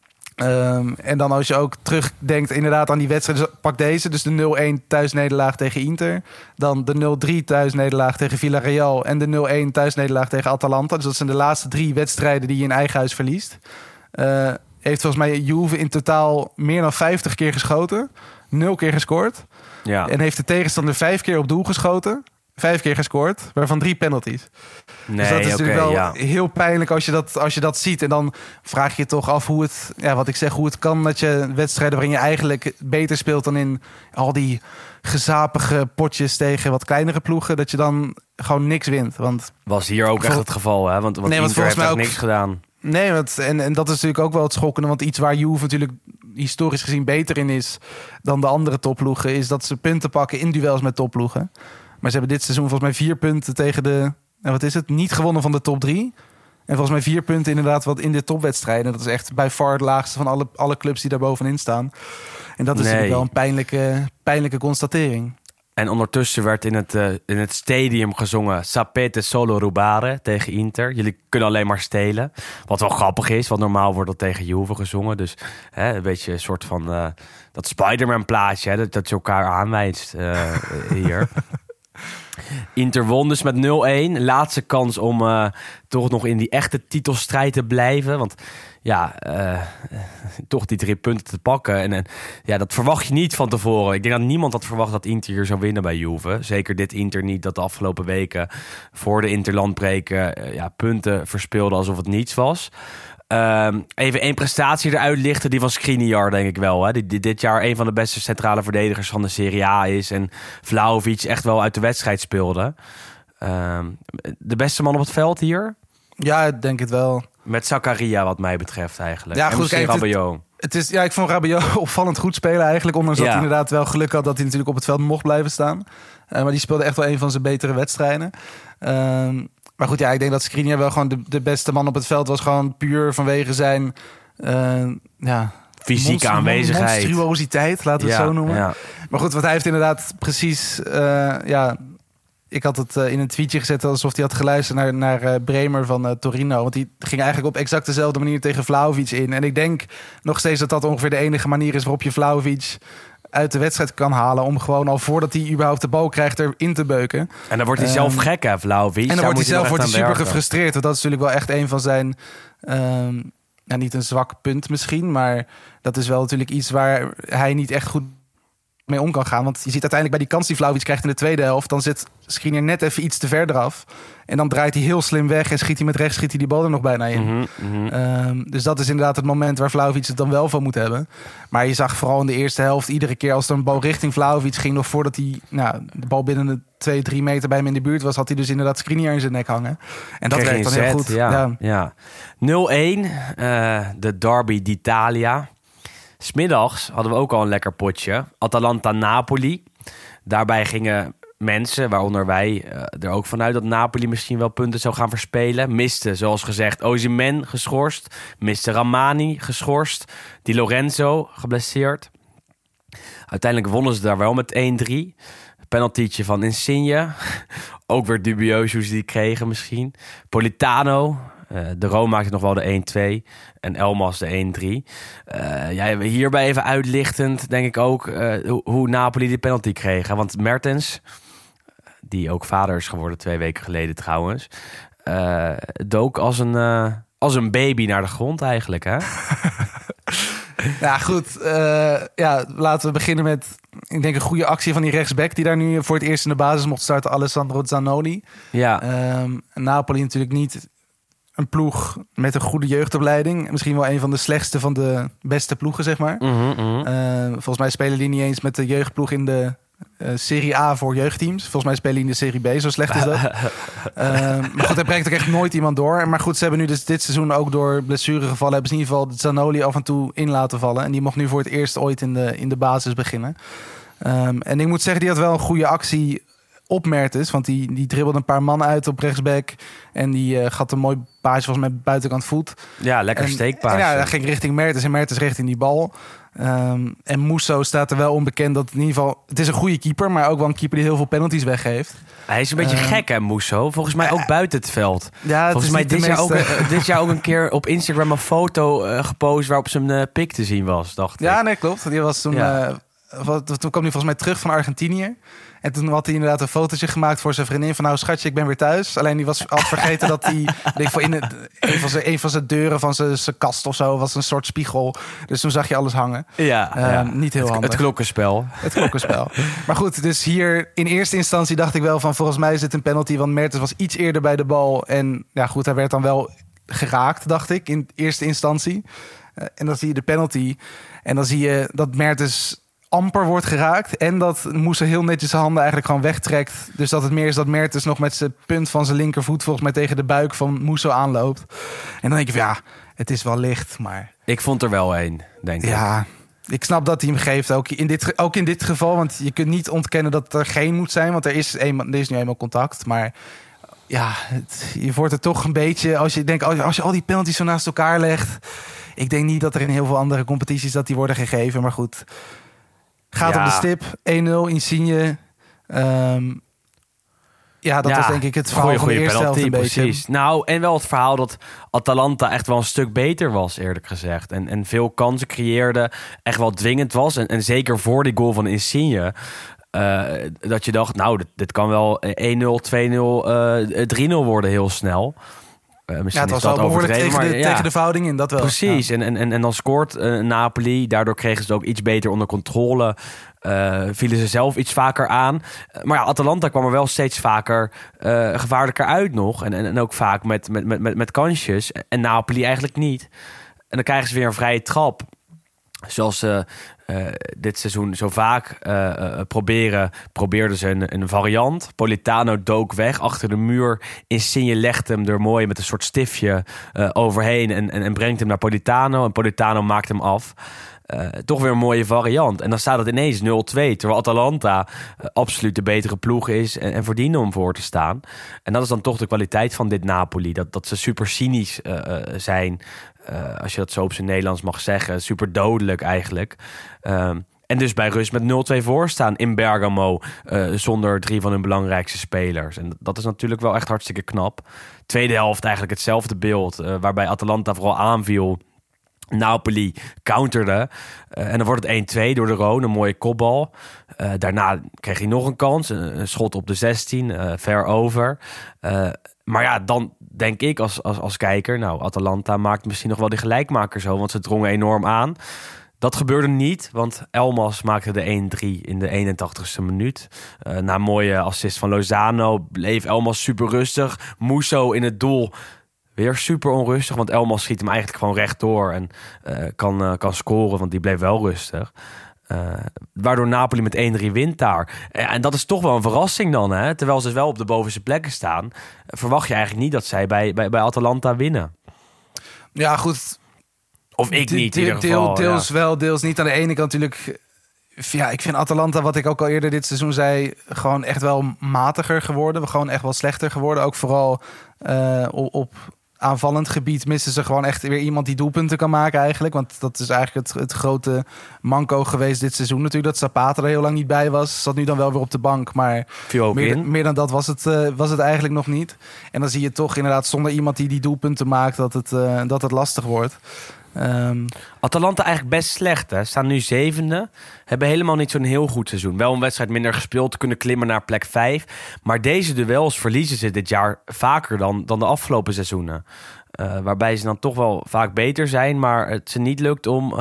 En dan als je ook terugdenkt inderdaad aan die wedstrijden, dus pak deze, dus de 0-1 thuisnederlaag tegen Inter, dan de 0-3 thuisnederlaag tegen Villarreal en de 0-1 thuisnederlaag tegen Atalanta. Dus dat zijn de laatste 3 wedstrijden die je in eigen huis verliest. Heeft volgens mij Juve in totaal meer dan 50 keer geschoten, 0 keer gescoord. Ja. En heeft de tegenstander 5 keer op doel geschoten, 5 keer gescoord, waarvan 3 penalties. Nee, Dus dat is natuurlijk wel ja. heel pijnlijk als je dat ziet. En dan vraag je je toch af hoe het, ja, wat ik zeg, hoe het kan dat je wedstrijden waarin je eigenlijk beter speelt dan in al die gezapige potjes tegen wat kleinere ploegen, dat je dan gewoon niks wint. Want Was hier ook echt het geval, hè? Want Nee, want Inter volgens heeft mij echt ook niks gedaan. nee, en dat is natuurlijk ook wel het schokkende. Want iets waar Juve natuurlijk historisch gezien beter in is dan de andere topploegen, is dat ze punten pakken in duels met topploegen. Maar ze hebben dit seizoen volgens mij 4 punten tegen de, niet gewonnen van de top 3. En volgens mij 4 punten inderdaad wat in de topwedstrijden. Dat is echt bij far het laagste van alle clubs die daar bovenin staan. En dat is natuurlijk wel een pijnlijke constatering. En ondertussen werd in het stadium gezongen Sapete solo rubare tegen Inter. Jullie kunnen alleen maar stelen. Wat wel grappig is, want normaal wordt dat tegen Juve gezongen. Dus een beetje een soort van dat Spider-Man plaatje, dat je elkaar aanwijst hier. Inter won dus met 0-1. Laatste kans om toch nog in die echte titelstrijd te blijven. Want toch die 3 punten te pakken. En dat verwacht je niet van tevoren. Ik denk dat niemand had verwacht dat Inter hier zou winnen bij Juve. Zeker dit Inter niet, dat de afgelopen weken voor de interlandbreken punten verspeelde alsof het niets was. Even 1 prestatie eruit lichten, die van Skriniar denk ik wel. Hè? Die dit jaar een van de beste centrale verdedigers van de Serie A is. En Vlahovic echt wel uit de wedstrijd speelde. De beste man op het veld hier? Ja, ik denk het wel. Met Zakaria wat mij betreft eigenlijk. Ja, en goed, kijk, Rabiot. Ik vond Rabiot opvallend goed spelen eigenlijk. Ondanks dat hij inderdaad wel geluk had dat hij natuurlijk op het veld mocht blijven staan. Maar die speelde echt wel een van zijn betere wedstrijden. Maar goed, ik denk dat Skriniar wel gewoon de beste man op het veld was. Gewoon puur vanwege zijn fysieke aanwezigheid. Monstruositeit, laten we het zo noemen. Ja. Maar goed, wat hij heeft inderdaad precies... ik had het in een tweetje gezet alsof hij had geluisterd naar Bremer van Torino. Want die ging eigenlijk op exact dezelfde manier tegen Vlahovic in. En ik denk nog steeds dat dat ongeveer de enige manier is waarop je Vlahovic uit de wedstrijd kan halen, om gewoon al voordat hij überhaupt de bal krijgt erin te beuken. En dan wordt hij zelf gek, hè, Vlahovic. En dan wordt hij super gefrustreerd. Want dat is natuurlijk wel echt een van zijn... niet een zwak punt misschien, maar dat is wel natuurlijk iets waar hij niet echt goed mee om kan gaan. Want je ziet uiteindelijk bij die kans die Vlahovic krijgt in de tweede helft, dan zit Skriniar net even iets te ver eraf. En dan draait hij heel slim weg en schiet hij met rechts, schiet hij die bal er nog bijna in. Dus dat is inderdaad het moment waar Vlahovic het dan wel van moet hebben. Maar je zag vooral in de eerste helft, iedere keer als er een bal richting Vlahovic ging, nog voordat hij de bal binnen de 2-3 meter bij hem in de buurt was, had hij dus inderdaad Skriniar in zijn nek hangen. En dat werkt dan heel goed. Ja. 0-1, de derby d'Italia. 'Smiddags hadden we ook al een lekker potje. Atalanta-Napoli. Daarbij gingen mensen, waaronder wij, er ook vanuit dat Napoli misschien wel punten zou gaan verspelen. Miste, zoals gezegd, Osimhen geschorst. Miste Ramani geschorst. Di Lorenzo geblesseerd. Uiteindelijk wonnen ze daar wel met 1-3. Penaltytje van Insigne. Ook weer dubieus hoe ze die kregen misschien. Politano. De Rome maakte nog wel de 1-2 en Elmas de 1-3. Hierbij even uitlichtend denk ik ook hoe Napoli die penalty kreeg. Want Mertens, die ook vader is geworden 2 weken geleden trouwens, dook als een baby naar de grond eigenlijk. Hè? Ja, goed. Laten we beginnen met, ik denk, een goede actie van die rechtsback die daar nu voor het eerst in de basis mocht starten, Alessandro Zanoni. Ja. Napoli natuurlijk niet een ploeg met een goede jeugdopleiding. Misschien wel een van de slechtste van de beste ploegen, zeg maar. Volgens mij spelen die niet eens met de jeugdploeg in de Serie A voor jeugdteams. Volgens mij spelen die in de Serie B, zo slecht is dat. Maar goed, daar breekt ook echt nooit iemand door. Maar goed, ze hebben nu dus dit seizoen ook door blessuregevallen, hebben ze in ieder geval Zanoli af en toe in laten vallen. En die mocht nu voor het eerst ooit in de basis beginnen. En ik moet zeggen, die had wel een goede actie op Mertens, want die dribbelde een paar man uit op rechtsback en die gaat een mooi paasje volgens mij buitenkant voet. Ja, lekker steekpaasje. Ja, dat ging richting Mertens en Mertens richting die bal. En Musso staat er wel onbekend dat in ieder geval, het is een goede keeper, maar ook wel een keeper die heel veel penalties weggeeft. Hij is een beetje gek, hè, Musso? Volgens mij ook buiten het veld. Ja, volgens mij dit jaar ook een keer op Instagram een foto gepost waarop zijn pik te zien was, dacht ik. Ja, nee, klopt. Die was toen, toen kwam hij volgens mij terug van Argentinië. En toen had hij inderdaad een fotootje gemaakt voor zijn vriendin van, nou schatje, ik ben weer thuis. Alleen die was al vergeten dat hij, in een van zijn deuren van zijn kast of zo was een soort spiegel. Dus toen zag je alles hangen. Niet heel handig. Het klokkenspel. Maar goed, dus hier in eerste instantie dacht ik wel van, volgens mij is dit een penalty, want Mertens was iets eerder bij de bal. En ja goed, hij werd dan wel geraakt, dacht ik, in eerste instantie. En dan zie je de penalty. En dan zie je dat Mertens amper wordt geraakt. En dat Musso heel netjes zijn handen eigenlijk gewoon wegtrekt. Dus dat het meer is dat Mertens nog met zijn punt van zijn linkervoet volgens mij tegen de buik van Musso aanloopt. En dan denk je van, ja, het is wel licht, maar... Ik vond er wel één, denk ik. Ik snap dat hij hem geeft, ook in dit geval. Want je kunt niet ontkennen dat er geen moet zijn. Want er is nu eenmaal contact. Maar ja, je wordt er toch een beetje... Als je al die penalties zo naast elkaar legt... Ik denk niet dat er in heel veel andere competities dat die worden gegeven. Maar goed, gaat op de stip. 1-0, Insigne. Dat was denk ik het verhaal van de eerste helft een beetje. Precies. Nou, en wel het verhaal dat Atalanta echt wel een stuk beter was, eerlijk gezegd. En veel kansen creëerde, echt wel dwingend was. En zeker voor die goal van Insigne... dat je dacht, nou, dit kan wel 1-0, 2-0, 3-0 worden heel snel. Het was wel behoorlijk tegen de verhouding in, dat wel. Precies, ja. En dan scoort Napoli. Daardoor kregen ze het ook iets beter onder controle. Vielen ze zelf iets vaker aan. Maar ja, Atalanta kwam er wel steeds vaker gevaarlijker uit nog. En ook vaak met kansjes. En Napoli eigenlijk niet. En dan krijgen ze weer een vrije trap. Zoals ze dit seizoen zo vaak probeerden ze een variant. Politano dook weg achter de muur. Insigne legt hem er mooi met een soort stiftje overheen en brengt hem naar Politano. En Politano maakt hem af. Toch weer een mooie variant. En dan staat het ineens 0-2. Terwijl Atalanta absoluut de betere ploeg is en verdiende om voor te staan. En dat is dan toch de kwaliteit van dit Napoli. Dat ze super cynisch zijn. Als je dat zo op zijn Nederlands mag zeggen. Super dodelijk eigenlijk. En dus bij rust met 0-2 voorstaan in Bergamo. Zonder 3 van hun belangrijkste spelers. En dat is natuurlijk wel echt hartstikke knap. Tweede helft eigenlijk hetzelfde beeld. Waarbij Atalanta vooral aanviel. Napoli counterde. En dan wordt het 1-2 door de Roon. Een mooie kopbal. Daarna kreeg hij nog een kans. Een schot op de 16. Ver over. Maar ja, dan denk ik als kijker... Nou, Atalanta maakt misschien nog wel de gelijkmaker zo. Want ze drongen enorm aan. Dat gebeurde niet, want Elmas maakte de 1-3 in de 81ste minuut. Na een mooie assist van Lozano bleef Elmas super rustig. Musso in het doel... Weer super onrustig, want Elmas schiet hem eigenlijk gewoon rechtdoor en kan scoren, want die bleef wel rustig. Waardoor Napoli met 1-3 wint daar. En dat is toch wel een verrassing dan, hè? Terwijl ze wel op de bovenste plekken staan. Verwacht je eigenlijk niet dat zij bij Atalanta winnen. Ja, goed. Of ik niet, in ieder geval. Deels wel, deels niet. Aan de ene kant natuurlijk... Ja, ik vind Atalanta, wat ik ook al eerder dit seizoen zei... gewoon echt wel matiger geworden. Gewoon echt wel slechter geworden. Ook vooral op aanvallend gebied missen ze gewoon echt weer iemand die doelpunten kan maken eigenlijk. Want dat is eigenlijk het grote manco geweest dit seizoen natuurlijk. Dat Zapata er heel lang niet bij was. Zat nu dan wel weer op de bank. Maar meer dan dat was het eigenlijk nog niet. En dan zie je toch inderdaad zonder iemand die doelpunten maakt... dat het lastig wordt. Atalanta eigenlijk best slecht, hè? Staan nu 7e. Hebben helemaal niet zo'n heel goed seizoen. Wel een wedstrijd minder gespeeld, kunnen klimmen naar plek 5. Maar deze duels verliezen ze dit jaar vaker dan de afgelopen seizoenen. Waarbij ze dan toch wel vaak beter zijn, maar het ze niet lukt om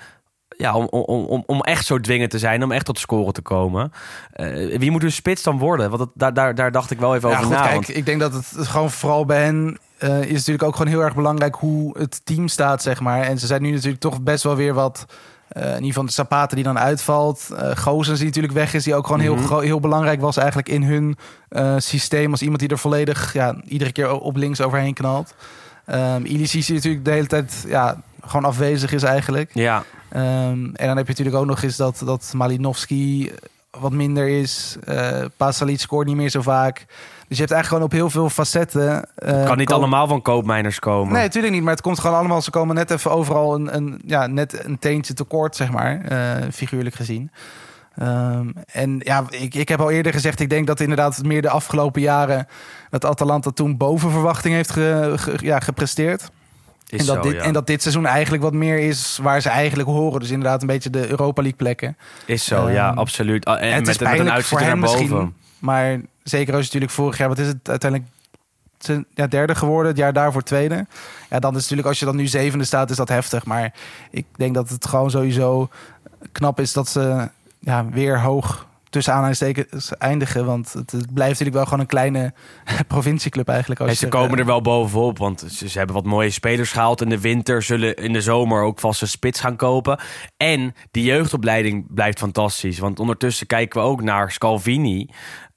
echt zo dwingend te zijn, om echt tot scoren te komen. Wie moet hun spits dan worden? Want daar dacht ik wel even over na. Kijk, ik denk dat het gewoon vooral bij hen... is natuurlijk ook gewoon heel erg belangrijk hoe het team staat, zeg maar. En ze zijn nu natuurlijk toch best wel weer wat... in ieder geval de Zapata die dan uitvalt. Gozens die natuurlijk weg is, die ook gewoon heel belangrijk was eigenlijk in hun systeem. Als iemand die er volledig iedere keer op links overheen knalt. Ilicic die natuurlijk de hele tijd gewoon afwezig is eigenlijk. Ja. En dan heb je natuurlijk ook nog eens dat Malinowski wat minder is. Pasalic scoort niet meer zo vaak. Dus je hebt eigenlijk gewoon op heel veel facetten... Het kan niet allemaal van koopmijners komen. Nee, natuurlijk niet. Maar het komt gewoon allemaal... Ze komen net even overal net een teentje tekort, zeg maar. Figuurlijk gezien. En ja, ik heb al eerder gezegd... Ik denk dat inderdaad meer de afgelopen jaren... dat Atalanta toen boven verwachting heeft gepresteerd. En dat dit seizoen eigenlijk wat meer is waar ze eigenlijk horen. Dus inderdaad een beetje de Europa League plekken. Is zo, absoluut. En het met een uitzicht naar boven. Maar zeker als je natuurlijk vorig jaar... Wat is het uiteindelijk? Derde geworden. Het jaar daarvoor tweede. Ja, dan is natuurlijk als je dan nu 7e staat, is dat heftig. Maar ik denk dat het gewoon sowieso knap is dat ze weer hoog tussen aanhalingstekens eindigen. Want het blijft natuurlijk wel gewoon een kleine provincieclub eigenlijk. En ze komen er wel bovenop, want ze hebben wat mooie spelers gehaald in de winter. Zullen in de zomer ook vast een spits gaan kopen. En die jeugdopleiding blijft fantastisch. Want ondertussen kijken we ook naar Scalvini.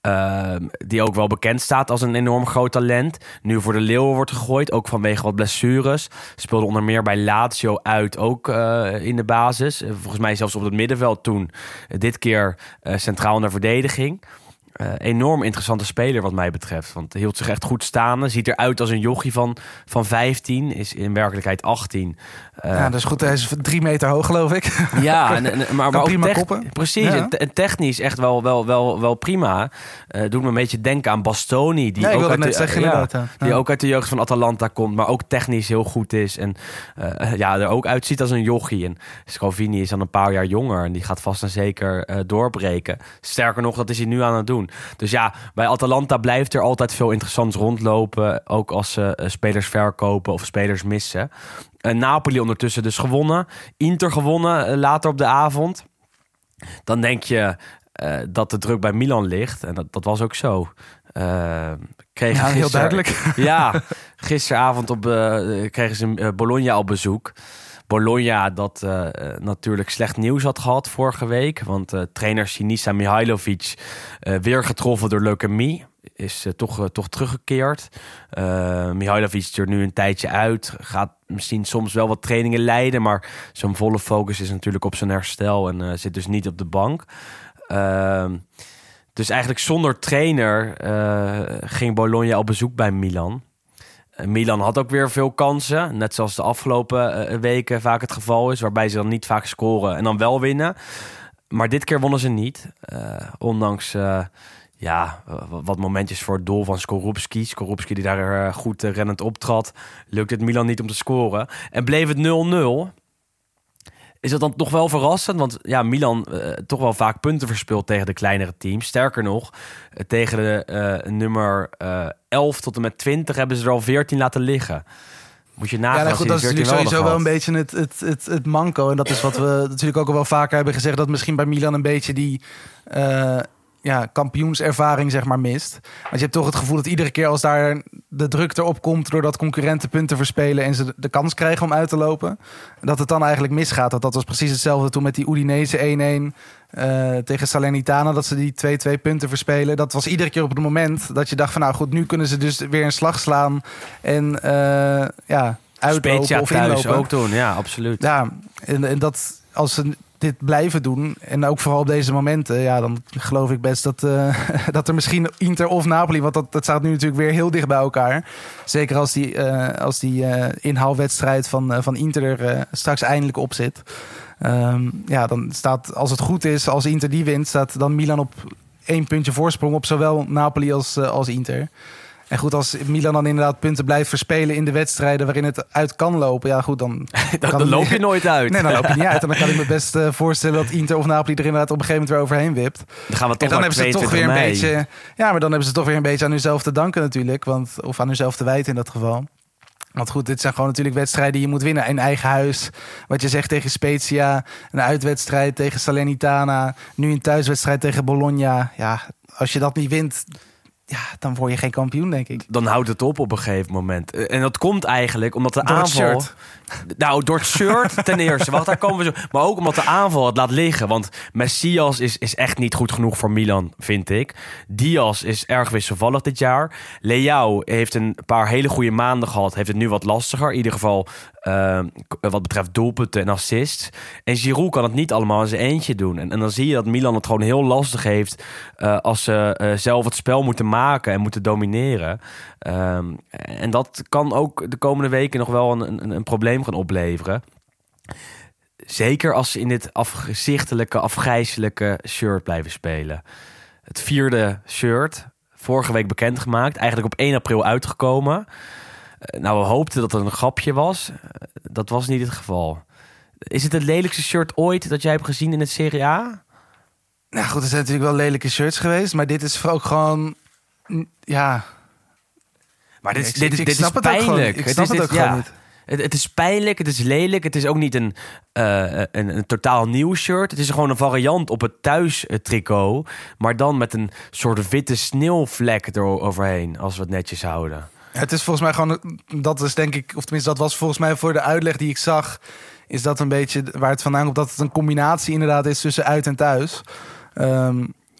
Die ook wel bekend staat als een enorm groot talent. Nu voor de leeuwen wordt gegooid, ook vanwege wat blessures. Speelde onder meer bij Lazio uit, ook in de basis. Volgens mij zelfs op het middenveld toen. Dit keer centraal in de verdediging. Enorm interessante speler wat mij betreft. Want hij hield zich echt goed staande. Ziet eruit als een jochie van 15. Is in werkelijkheid 18. Ja, dat is goed. Hij is 3 meter hoog, geloof ik. Ja, maar ook prima koppen. Precies. Ja. En technisch echt wel prima. Doet me een beetje denken aan Bastoni. Die ik ook wilde uit net zeggen, inderdaad. Ja. Die ook uit de jeugd van Atalanta komt. Maar ook technisch heel goed is. En er ook uitziet als een jochie. En Scalvini is dan een paar jaar jonger. En die gaat vast en zeker doorbreken. Sterker nog, dat is hij nu aan het doen. Dus ja, bij Atalanta blijft er altijd veel interessants rondlopen. Ook als ze spelers verkopen of spelers missen. Napoli ondertussen dus gewonnen. Inter gewonnen later op de avond. Dan denk je dat de druk bij Milan ligt. En dat was ook zo. Heel duidelijk. Ja, gisteravond kregen ze Bologna op bezoek. Bologna dat natuurlijk slecht nieuws had gehad vorige week. Want trainer Sinisa Mihajlovic weer getroffen door leukemie. Is toch teruggekeerd. Mihajlovic is er nu een tijdje uit. Gaat misschien soms wel wat trainingen leiden. Maar zijn volle focus is natuurlijk op zijn herstel. En zit dus niet op de bank. Dus eigenlijk zonder trainer ging Bologna op bezoek bij Milan. Milan had ook weer veel kansen. Net zoals de afgelopen weken vaak het geval is. Waarbij ze dan niet vaak scoren en dan wel winnen. Maar dit keer wonnen ze niet. Ondanks wat momentjes voor het doel van Skorupski. Skorupski die daar goed rennend optrad. Lukt het Milan niet om te scoren. En bleef het 0-0. Is dat dan toch wel verrassend? Want ja, Milan toch wel vaak punten verspeelt tegen de kleinere teams. Sterker nog, tegen de nummer 11 tot en met 20 hebben ze er al 14 laten liggen. Moet je nagaan. Ja, goed, dat is natuurlijk sowieso wel een beetje het manco. En dat is wat we natuurlijk ook al wel vaker hebben gezegd. Dat misschien bij Milan een beetje die kampioenservaring zeg maar mist. Want je hebt toch het gevoel dat iedere keer als daar de druk erop komt, doordat concurrenten punten verspelen en ze de kans krijgen om uit te lopen, dat het dan eigenlijk misgaat. Dat was precies hetzelfde toen met die Udinese 1-1 tegen Salernitana, dat ze die 2-2 punten verspelen. Dat was iedere keer op het moment dat je dacht van nou goed, nu kunnen ze dus weer een slag slaan en uitlopen Spezia of thuis inlopen. Ook doen, ja, absoluut. Ja, en dat als ze dit blijven doen, en ook vooral op deze momenten, ja, dan geloof ik best dat er misschien Inter of Napoli, want dat staat nu natuurlijk weer heel dicht bij elkaar. Zeker als die inhaalwedstrijd van Inter er straks eindelijk op zit. Dan staat, als het goed is, als Inter die wint, staat dan Milan op 1 puntje voorsprong op zowel Napoli als Inter. En goed, als Milan dan inderdaad punten blijft verspelen in de wedstrijden waarin het uit kan lopen, ja goed, dan loop je nooit uit. Nee, dan loop je niet uit. En dan kan ik me best voorstellen dat Inter of Napoli er inderdaad op een gegeven moment weer overheen wipt. Dan gaan we toch en dan naar hebben ze toch weer een 22 beetje. Ja, maar dan hebben ze toch weer een beetje aan hunzelf te danken natuurlijk. Of aan hunzelf te wijten in dat geval. Want goed, dit zijn gewoon natuurlijk wedstrijden die je moet winnen. In eigen huis. Wat je zegt tegen Spezia. Een uitwedstrijd tegen Salernitana. Nu een thuiswedstrijd tegen Bologna. Ja, als je dat niet wint, ja, dan word je geen kampioen, denk ik. Dan houdt het op een gegeven moment. En dat komt eigenlijk omdat de door aanval... Het shirt. Nou, door het shirt ten eerste. Wacht, daar komen we zo. Maar ook omdat de aanval het laat liggen. Want Messias is echt niet goed genoeg voor Milan, vind ik. Diaz is erg wisselvallig dit jaar. Leao heeft een paar hele goede maanden gehad. Heeft het nu wat lastiger. In ieder geval wat betreft doelpunten en assists. En Giroud kan het niet allemaal in zijn eentje doen. En dan zie je dat Milan het gewoon heel lastig heeft als ze zelf het spel moeten maken en moeten domineren. En dat kan ook de komende weken nog wel een probleem gaan opleveren. Zeker als ze in dit afgezichtelijke, afgrijselijke shirt blijven spelen. Het 4e shirt, vorige week bekendgemaakt. Eigenlijk op 1 april uitgekomen. Nou, we hoopten dat het een grapje was. Dat was niet het geval. Is het het lelijkste shirt ooit dat jij hebt gezien in het Serie A? Nou goed, er zijn natuurlijk wel lelijke shirts geweest. Maar dit is ook gewoon... Ja... Maar dit is pijnlijk. Ik snap het ook gewoon niet. Het is pijnlijk, het is lelijk. Het is ook niet een totaal nieuw shirt. Het is gewoon een variant op het thuis-tricot. Maar dan met een soort witte sneeuwvlek eroverheen. Als we het netjes houden. Het is volgens mij gewoon... Dat is denk ik... Of tenminste, dat was volgens mij voor de uitleg die ik zag... Is dat een beetje waar het vandaan komt. Dat het een combinatie inderdaad is tussen uit en thuis.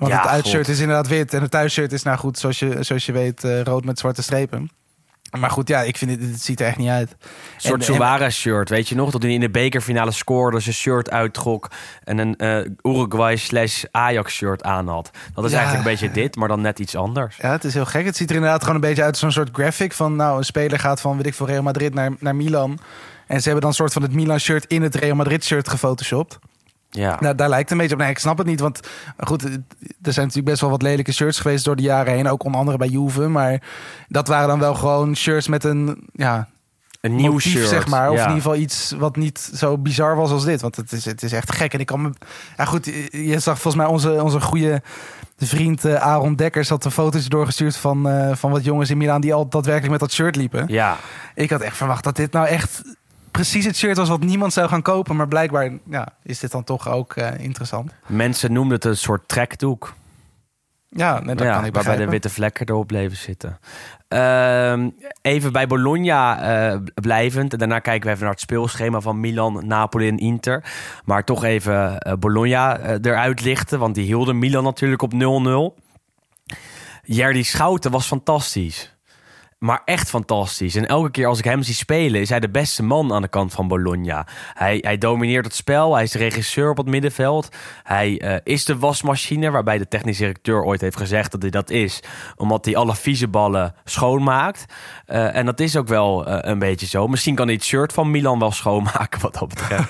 Want Ja, het uitshirt God. is inderdaad wit en het thuisshirt is, nou goed, zoals je weet, rood met zwarte strepen. Maar goed, ja, ik vind het ziet er echt niet uit. Een soort Suarez-shirt, weet je nog? Dat hij in de bekerfinale scoorde, zijn shirt uittrok en een Uruguay/Ajax-shirt aan had. Dat is Ja. eigenlijk een beetje dit, maar dan net iets anders. Ja, het is heel gek. Het ziet er inderdaad gewoon een beetje uit als zo'n soort graphic van, nou, een speler gaat van, weet ik veel, Real Madrid naar Milan. En ze hebben dan een soort van het Milan-shirt in het Real Madrid-shirt gefotoshopt. Ja. Nou, daar lijkt het een beetje op. Nee, ik snap het niet, want goed, er zijn natuurlijk best wel wat lelijke shirts geweest door de jaren heen. Ook onder andere bij Juve, maar dat waren dan wel gewoon shirts met een Een nieuw motief, shirt, zeg maar. Of ja. in ieder geval iets wat niet zo bizar was als dit. Want het is echt gek. En ik kan me... Ja goed, je zag volgens mij onze goede vriend Aaron Dekkers had een foto's doorgestuurd van wat jongens in Milaan die al daadwerkelijk met dat shirt liepen. Ja. Ik had echt verwacht dat dit nou echt precies het shirt was wat niemand zou gaan kopen. Maar blijkbaar is dit dan toch ook interessant. Mensen noemden het een soort trekdoek. Ja, nee, dat kan ik waarbij begrijpen. de witte vlekken erop bleven zitten. Even bij Bologna blijvend. En daarna kijken we even naar het speelschema van Milan, Napoli en Inter. Maar toch even Bologna eruit lichten. Want die hielden Milan natuurlijk op 0-0. Jerdy Schouten was fantastisch. Maar echt fantastisch. En elke keer als ik hem zie spelen, is hij de beste man aan de kant van Bologna. Hij domineert het spel. Hij is de regisseur op het middenveld. Hij is de wasmachine, waarbij de technisch directeur ooit heeft gezegd dat hij dat is. Omdat hij alle vieze ballen schoonmaakt. En dat is ook wel een beetje zo. Misschien kan hij het shirt van Milan wel schoonmaken wat dat betreft.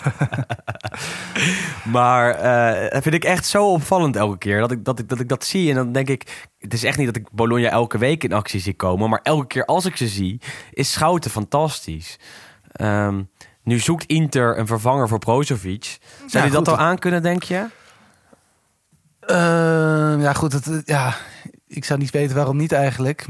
Maar dat vind ik echt zo opvallend elke keer. Dat ik dat zie en dan denk ik... Het is echt niet dat ik Bologna elke week in actie zie komen. Maar elke keer als ik ze zie, is Schouten fantastisch. Nu zoekt Inter een vervanger voor Brozovic. Zou die dat al aan kunnen, denk je? Ja, goed. Ik zou niet weten waarom niet eigenlijk.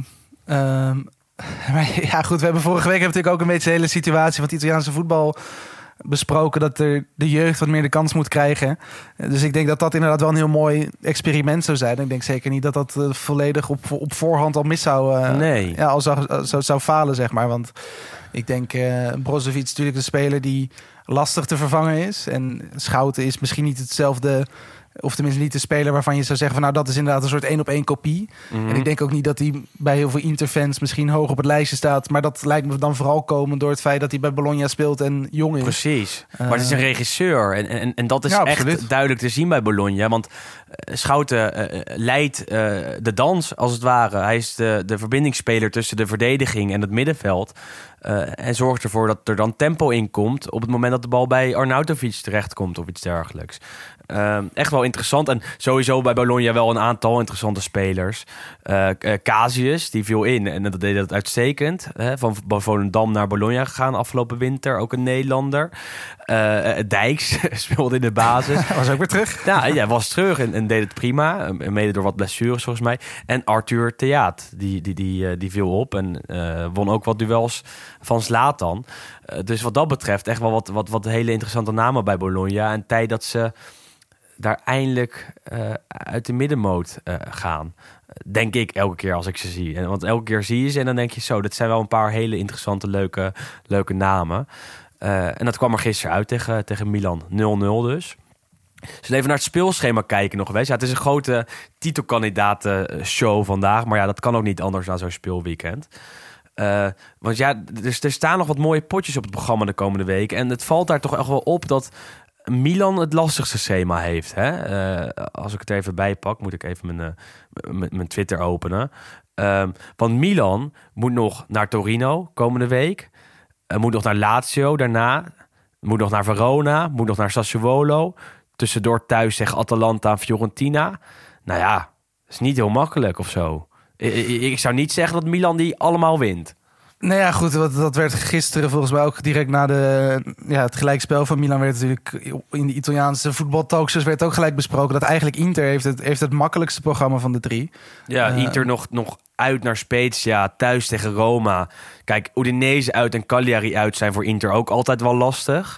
Maar ja, goed. We hebben vorige week natuurlijk ook een beetje de hele situatie van het Italiaanse voetbal besproken, dat er de jeugd wat meer de kans moet krijgen. Dus ik denk dat dat inderdaad wel een heel mooi experiment zou zijn. Ik denk zeker niet dat dat volledig op voorhand al mis zou falen, zeg maar. Want ik denk Brozovic is natuurlijk een speler die lastig te vervangen is. En Schouten is misschien niet hetzelfde, of tenminste niet de speler waarvan je zou zeggen van, nou, dat is inderdaad een soort 1-op-1 kopie. Mm-hmm. En ik denk ook niet dat hij bij heel veel Interfans misschien hoog op het lijstje staat. Maar dat lijkt me dan vooral komen door het feit dat hij bij Bologna speelt en jong is. Precies. Maar het is een regisseur. En dat is echt duidelijk te zien bij Bologna. Want Schouten leidt de dans, als het ware. Hij is de verbindingsspeler tussen de verdediging en het middenveld. En zorgt ervoor dat er dan tempo in komt op het moment dat de bal bij Arnautovic terechtkomt of iets dergelijks. Echt wel interessant. En sowieso bij Bologna wel een aantal interessante spelers. Casius, die viel in en dat deed dat uitstekend. Van Volendam naar Bologna gegaan afgelopen winter. Ook een Nederlander. Dijks speelde in de basis. Hij was ook weer terug. Ja, hij was terug en deed het prima. Mede door wat blessures volgens mij. En Arthur Theaat, die viel op en won ook wat duels van Zlatan. Dus wat dat betreft echt wel wat hele interessante namen bij Bologna. En tijd dat ze daar eindelijk uit de middenmoot gaan. Denk ik elke keer als ik ze zie. Want elke keer zie je ze en dan denk je zo, dat zijn wel een paar hele interessante, leuke namen. En dat kwam er gisteren uit tegen Milan. 0-0 dus. Dus even naar het speelschema kijken nog eens. Ja, het is een grote titelkandidaten-show vandaag. Maar ja, dat kan ook niet anders dan zo'n speelweekend. Want ja, er staan nog wat mooie potjes op het programma de komende week. En het valt daar toch echt wel op dat Milan het lastigste schema heeft. Hè? Als ik het er even bij pak, moet ik even mijn Twitter openen. Want Milan moet nog naar Torino komende week. Moet nog naar Lazio daarna. Moet nog naar Verona. Moet nog naar Sassuolo. Tussendoor thuis tegen Atalanta en Fiorentina. Nou ja, dat is niet heel makkelijk of zo. Ik zou niet zeggen dat Milan die allemaal wint. Nou ja, goed, dat werd gisteren volgens mij ook direct na het gelijkspel van Milan werd natuurlijk in de Italiaanse voetbaltalkshows werd ook gelijk besproken dat eigenlijk Inter heeft het makkelijkste programma van de drie. Ja, Inter nog uit naar Spezia, thuis tegen Roma. Kijk, Udinese uit en Cagliari uit zijn voor Inter ook altijd wel lastig.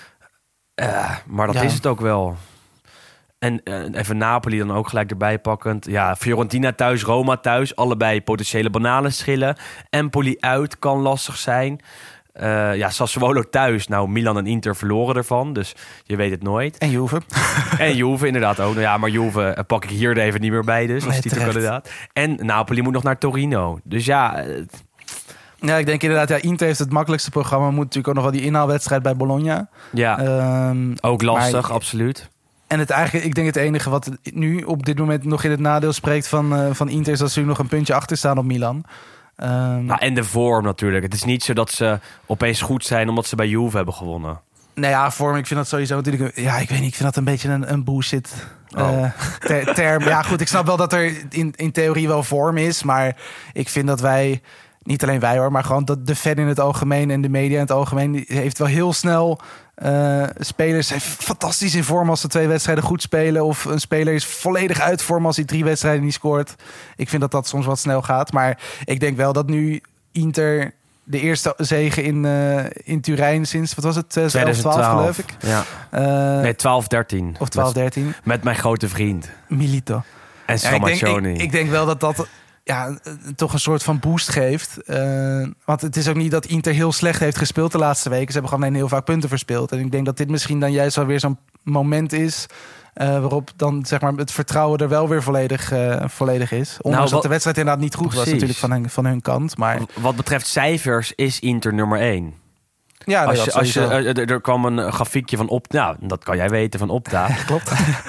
Maar dat is het ook wel. En even Napoli dan ook gelijk erbij pakkend. Ja, Fiorentina thuis, Roma thuis. Allebei potentiële bananenschillen. Empoli uit kan lastig zijn. Sassuolo thuis. Nou, Milan en Inter verloren ervan. Dus je weet het nooit. En Juve. En Juve inderdaad ook. Nou ja, maar Juve pak ik hier even niet meer bij dus. Als Nee, titelkandidaat. En Napoli moet nog naar Torino. Dus ja... Ja, ik denk inderdaad, Inter heeft het makkelijkste programma. Moet natuurlijk ook nog wel die inhaalwedstrijd bij Bologna. Ja, ook lastig, absoluut. En ik denk het enige wat nu op dit moment nog in het nadeel spreekt van Inter... is dat ze nu nog een puntje achter staan op Milan. En de vorm natuurlijk. Het is niet zo dat ze opeens goed zijn omdat ze bij Juve hebben gewonnen. Nou ja, vorm, ik vind dat sowieso natuurlijk... Ja, ik weet niet, ik vind dat een beetje een bullshit term. Ja, goed, ik snap wel dat er in theorie wel vorm is. Maar ik vind dat wij... Niet alleen wij hoor, maar gewoon de fan in het algemeen en de media in het algemeen... die heeft wel heel snel spelers zijn fantastisch in vorm als ze 2 wedstrijden goed spelen. Of een speler is volledig uit vorm als hij 3 wedstrijden niet scoort. Ik vind dat soms wat snel gaat. Maar ik denk wel dat nu Inter de eerste zege in Turijn sinds, wat was het, 2012 geloof ik? Ja. Nee, 12-13. Of 12-13. Met mijn grote vriend. Milito. En Stramaccioni. Ik denk wel dat toch een soort van boost geeft. Want het is ook niet dat Inter heel slecht heeft gespeeld de laatste weken. Ze hebben gewoon heel vaak punten verspeeld. En ik denk dat dit misschien dan juist wel weer zo'n moment is... waarop dan zeg maar het vertrouwen er wel weer volledig is. Ondanks dat de wedstrijd inderdaad niet goed was natuurlijk van hun kant. Maar wat betreft cijfers is Inter nummer 1. Ja, er kwam een grafiekje van Opta. Nou, dat kan jij weten van Opta. Klopt.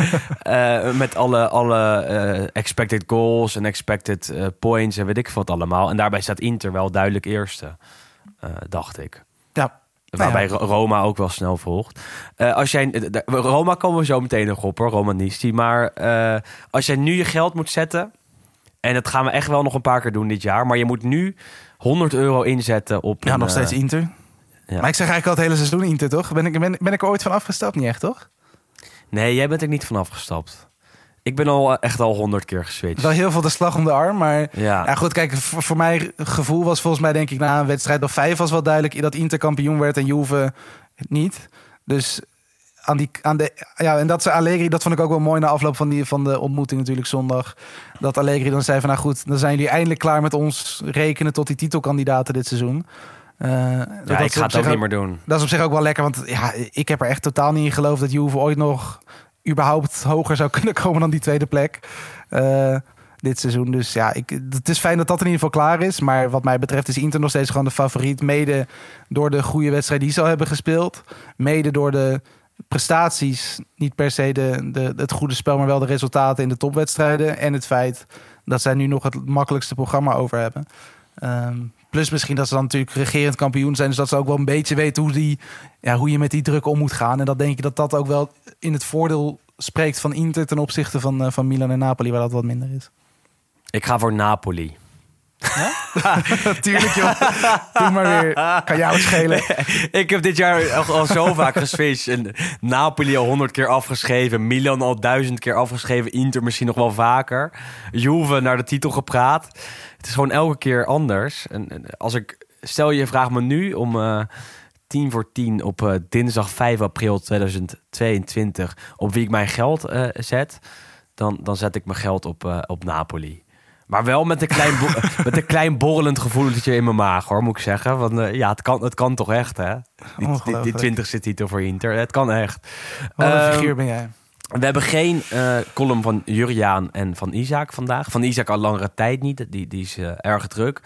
Met alle expected goals en expected points en weet ik wat allemaal. En daarbij staat Inter wel duidelijk eerste, dacht ik. Ja. Waarbij Roma ook wel snel volgt. Roma komen we zo meteen nog op, hoor, Romanisti. Maar als jij nu je geld moet zetten... en dat gaan we echt wel nog een paar keer doen dit jaar... maar je moet nu €100 inzetten op... Ja, nog steeds Inter. Ja. Maar ik zeg eigenlijk al het hele seizoen Inter, toch? Ben ik er ooit van afgestapt? Niet echt, toch? Nee, jij bent er niet van afgestapt. Ik ben al 100 keer geswitcht. Wel heel veel de slag om de arm, maar... Ja goed, kijk, voor mijn gevoel was volgens mij denk ik... na een wedstrijd of 5 was wel duidelijk... dat Inter kampioen werd en Juve niet. Dus en dat ze Allegri... dat vond ik ook wel mooi na afloop van de ontmoeting natuurlijk zondag. Dat Allegri dan zei van... nou goed, dan zijn jullie eindelijk klaar met ons rekenen... tot die titelkandidaten dit seizoen. Ik ga het ook niet meer doen. Dat is op zich ook wel lekker, want ik heb er echt totaal niet in geloofd... dat Juve ooit nog überhaupt hoger zou kunnen komen dan die tweede plek dit seizoen. Dus ja, het is fijn dat dat in ieder geval klaar is. Maar wat mij betreft is Inter nog steeds gewoon de favoriet. Mede door de goede wedstrijd die ze al hebben gespeeld. Mede door de prestaties, niet per se het goede spel... maar wel de resultaten in de topwedstrijden. En het feit dat zij nu nog het makkelijkste programma over hebben. Plus misschien dat ze dan natuurlijk regerend kampioen zijn. Dus dat ze ook wel een beetje weten hoe je met die druk om moet gaan. En dat denk ik dat ook wel in het voordeel spreekt van Inter... ten opzichte van Milan en Napoli, waar dat wat minder is. Ik ga voor Napoli. Ja? Natuurlijk, joh. Doe maar weer. Kan jou het schelen. Ik heb dit jaar al zo vaak geswitcht. En Napoli al 100 keer afgeschreven. Milan al 1000 keer afgeschreven. Inter misschien nog wel vaker. Juve naar de titel gepraat. Het is gewoon elke keer anders. En stel je vraagt me nu om 10:10 op dinsdag 5 april 2022... op wie ik mijn geld zet... Dan zet ik mijn geld op Napoli. Maar wel met een klein borrelend gevoeletje in mijn maag, hoor, moet ik zeggen. Want het kan toch echt, hè? Die 20e titel voor Inter. Het kan echt. Wat een figuur ben jij. We hebben geen column van Juriaan en van Isaac vandaag. Van Isaac al langere tijd niet. Die is erg druk.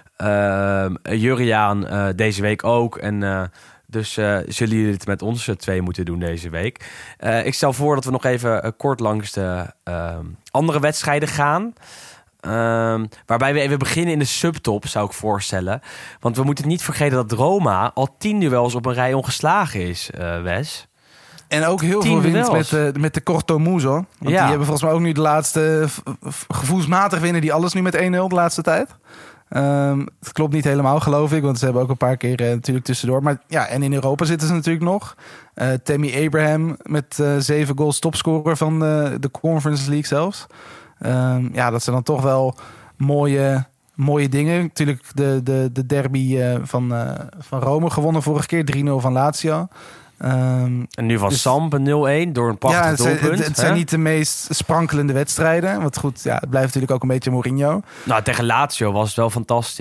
Juriaan deze week ook. En dus zullen jullie het met ons 2 moeten doen deze week. Ik stel voor dat we nog even kort langs de andere wedstrijden gaan. Waarbij we even beginnen in de subtop, zou ik voorstellen. Want we moeten niet vergeten dat Roma al 10 duels op een rij ongeslagen is, Wes. En ook heel veel wint met de Corto Muso. Want die hebben volgens mij ook nu de laatste... gevoelsmatig winnen die alles nu met 1-0 de laatste tijd. Het klopt niet helemaal, geloof ik. Want ze hebben ook een paar keer natuurlijk tussendoor. Maar ja, en in Europa zitten ze natuurlijk nog. Tammy Abraham met 7 goals topscorer van de Conference League zelfs. Dat zijn dan toch wel mooie dingen. Natuurlijk de derby van Rome gewonnen vorige keer. 3-0 van Lazio. En nu van Samp 0-1 door een prachtig doelpunt. Het zijn niet de meest sprankelende wedstrijden. Want goed, het blijft natuurlijk ook een beetje Mourinho. Nou, tegen Lazio was het wel fantastisch.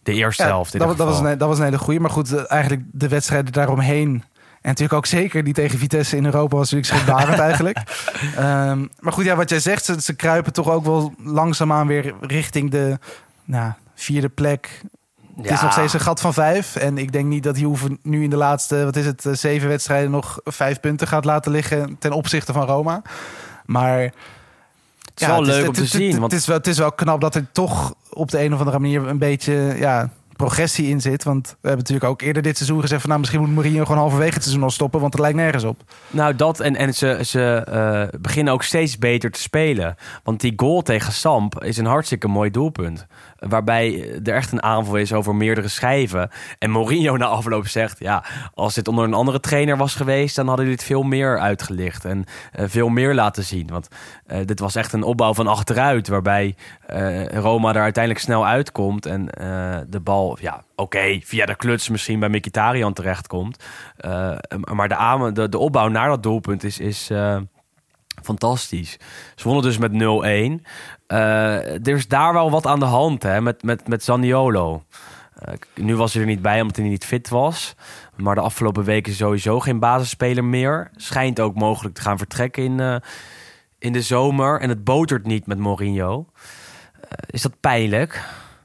De eerste helft in dat was een hele goeie. Maar goed, eigenlijk de wedstrijden daaromheen. En natuurlijk ook zeker die tegen Vitesse in Europa was natuurlijk schrikbarend eigenlijk. Maar goed, wat jij zegt, ze kruipen toch ook wel langzaamaan weer richting de vierde plek. Ja. Het is nog steeds een gat van 5. En ik denk niet dat Juve nu in de laatste, 7 wedstrijden nog 5 punten gaat laten liggen ten opzichte van Roma. Maar het is wel leuk om te zien. Het is wel knap dat er toch op de een of andere manier een beetje progressie in zit. Want we hebben natuurlijk ook eerder dit seizoen gezegd van misschien moet Mourinho gewoon halverwege het seizoen al stoppen, want het lijkt nergens op. Nou, dat en ze beginnen ook steeds beter te spelen. Want die goal tegen Samp is een hartstikke mooi doelpunt. Waarbij er echt een aanval is over meerdere schijven. En Mourinho na afloop zegt, als dit onder een andere trainer was geweest, dan hadden jullie het veel meer uitgelicht en veel meer laten zien. Want dit was echt een opbouw van achteruit, waarbij Roma er uiteindelijk snel uitkomt en de bal, via de kluts misschien bij Mkhitaryan terechtkomt. Maar de opbouw naar dat doelpunt is fantastisch. Ze wonnen dus met 0-1. Er is daar wel wat aan de hand, hè, met Zaniolo. Nu was hij er niet bij omdat hij niet fit was. Maar de afgelopen weken is sowieso geen basisspeler meer. Schijnt ook mogelijk te gaan vertrekken in de zomer. En het botert niet met Mourinho. Is dat pijnlijk?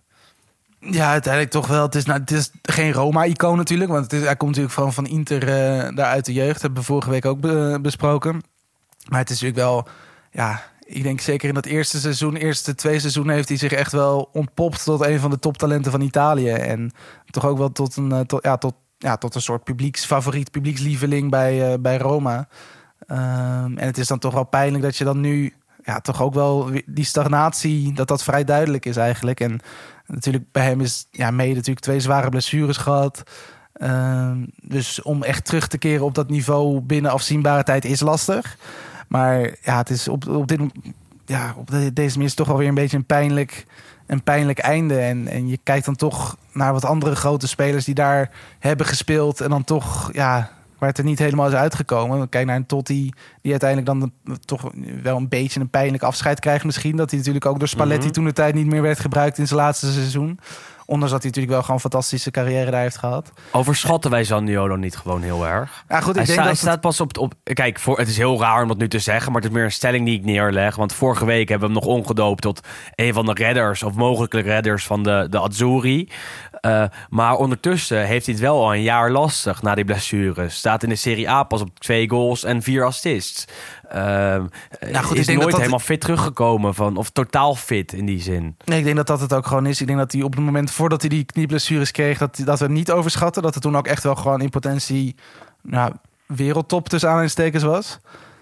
Ja, uiteindelijk toch wel. Het is geen Roma-icoon natuurlijk. Want hij komt natuurlijk van Inter daar uit de jeugd. Dat hebben we vorige week ook besproken. Maar het is natuurlijk wel... ik denk zeker in dat eerste 2 seizoenen heeft hij zich echt wel ontpopt tot een van de toptalenten van Italië. En toch ook wel tot een soort publieksfavoriet, publiekslieveling bij Roma. En het is dan toch wel pijnlijk dat je dan nu toch ook wel die stagnatie, dat vrij duidelijk is eigenlijk. En natuurlijk bij hem is mede natuurlijk 2 zware blessures gehad. Dus om echt terug te keren op dat niveau binnen afzienbare tijd is lastig. Maar het is op deze manier is toch alweer een beetje een pijnlijk einde. En je kijkt dan toch naar wat andere grote spelers die daar hebben gespeeld. En dan toch, waar het er niet helemaal is uitgekomen. Kijk naar een Totti, die uiteindelijk dan toch wel een beetje een pijnlijk afscheid krijgt misschien. Dat hij natuurlijk ook door Spalletti toen de tijd niet meer werd gebruikt in zijn laatste seizoen. Ondanks dat hij natuurlijk wel gewoon een fantastische carrière daar heeft gehad. Overschatten wij Zaniolo niet gewoon heel erg? Ja, goed, hij staat pas op... Kijk, het is heel raar om dat nu te zeggen, maar het is meer een stelling die ik neerleg. Want vorige week hebben we hem nog omgedoopt tot een van de redders of mogelijke redders van de Azzurri. Maar ondertussen heeft hij het wel al een jaar lastig na die blessures. Staat in de Serie A pas op 2 goals en 4 assists. Is nooit helemaal fit teruggekomen of totaal fit in die zin. Nee, ik denk dat het ook gewoon is. Ik denk dat hij op het moment voordat hij die knieblessures kreeg, dat we het niet overschatten. Dat het toen ook echt wel gewoon in potentie wereldtop tussen aanhalingstekens was.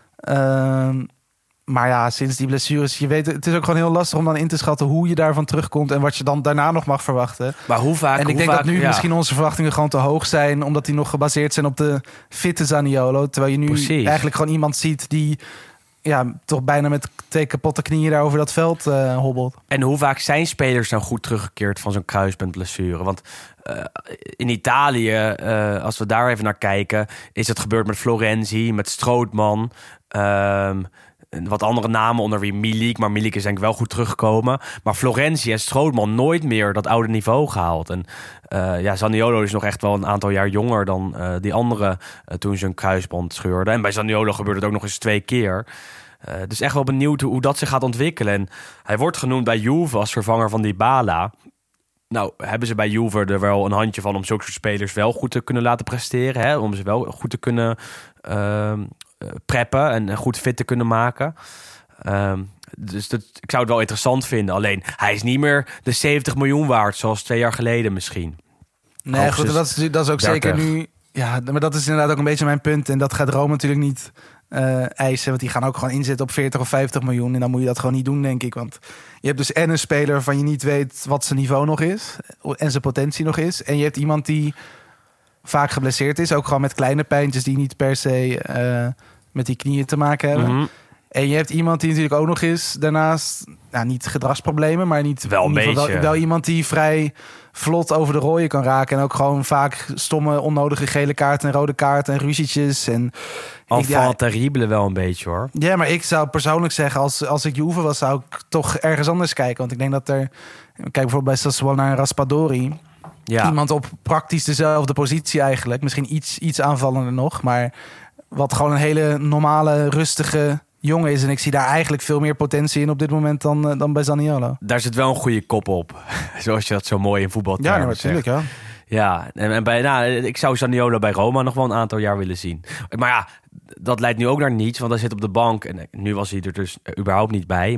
Maar sinds die blessures, je weet, het is ook gewoon heel lastig om dan in te schatten hoe je daarvan terugkomt en wat je dan daarna nog mag verwachten. Maar hoe vaak? En ik denk dat nu misschien onze verwachtingen gewoon te hoog zijn, omdat die nog gebaseerd zijn op de fitte Zaniolo. Terwijl je nu eigenlijk gewoon iemand ziet die toch bijna met 2 kapotte knieën daar over dat veld hobbelt. En hoe vaak zijn spelers nou goed teruggekeerd van zo'n kruisbandblessure? Want in Italië, als we daar even naar kijken, is het gebeurd met Florenzi, met Strootman. Wat andere namen onder wie Milik. Maar Milik is denk ik wel goed teruggekomen. Maar Florenzi en Strootman nooit meer dat oude niveau gehaald. En Zaniolo is nog echt wel een aantal jaar jonger dan die anderen toen ze een kruisband scheurden. En bij Zaniolo gebeurde het ook nog eens 2 keer. Dus echt wel benieuwd hoe dat zich gaat ontwikkelen. En hij wordt genoemd bij Juve als vervanger van Dybala. Nou, hebben ze bij Juve er wel een handje van om zulke soort spelers wel goed te kunnen laten presteren. Hè? Om ze wel goed te kunnen preppen en goed fit te kunnen maken. Dus ik zou het wel interessant vinden. Alleen, hij is niet meer de 70 miljoen waard zoals 2 jaar geleden misschien. Nee, goed, dat is ook 30. Zeker nu. Ja, maar dat is inderdaad ook een beetje mijn punt. En dat gaat Rome natuurlijk niet eisen. Want die gaan ook gewoon inzetten op 40 of 50 miljoen. En dan moet je dat gewoon niet doen, denk ik. Want je hebt dus en een speler waarvan je niet weet wat zijn niveau nog is. En zijn potentie nog is. En je hebt iemand die vaak geblesseerd is. Ook gewoon met kleine pijntjes die niet per se met die knieën te maken hebben. Mm-hmm. En je hebt iemand die natuurlijk ook nog is daarnaast, niet gedragsproblemen, maar niet wel een beetje. Wel iemand die vrij vlot over de rooien kan raken. En ook gewoon vaak stomme, onnodige gele kaarten en rode kaarten en ruzietjes. En Enfant terrible wel een beetje, hoor. Ja, maar ik zou persoonlijk zeggen, als ik Juve was, zou ik toch ergens anders kijken. Want ik denk dat kijk bijvoorbeeld bij Sassuolo naar Raspadori. Iemand op praktisch dezelfde positie eigenlijk. Misschien iets aanvallender nog. Maar wat gewoon een hele normale, rustige jongen is. En ik zie daar eigenlijk veel meer potentie in op dit moment dan bij Zaniolo. Daar zit wel een goede kop op. Zoals je dat zo mooi in voetbaltermen Ja, natuurlijk, ja. Ja, ik zou Zaniolo bij Roma nog wel een aantal jaar willen zien. Maar ja, dat leidt nu ook naar niets. Want hij zit op de bank. En nu was hij er dus überhaupt niet bij.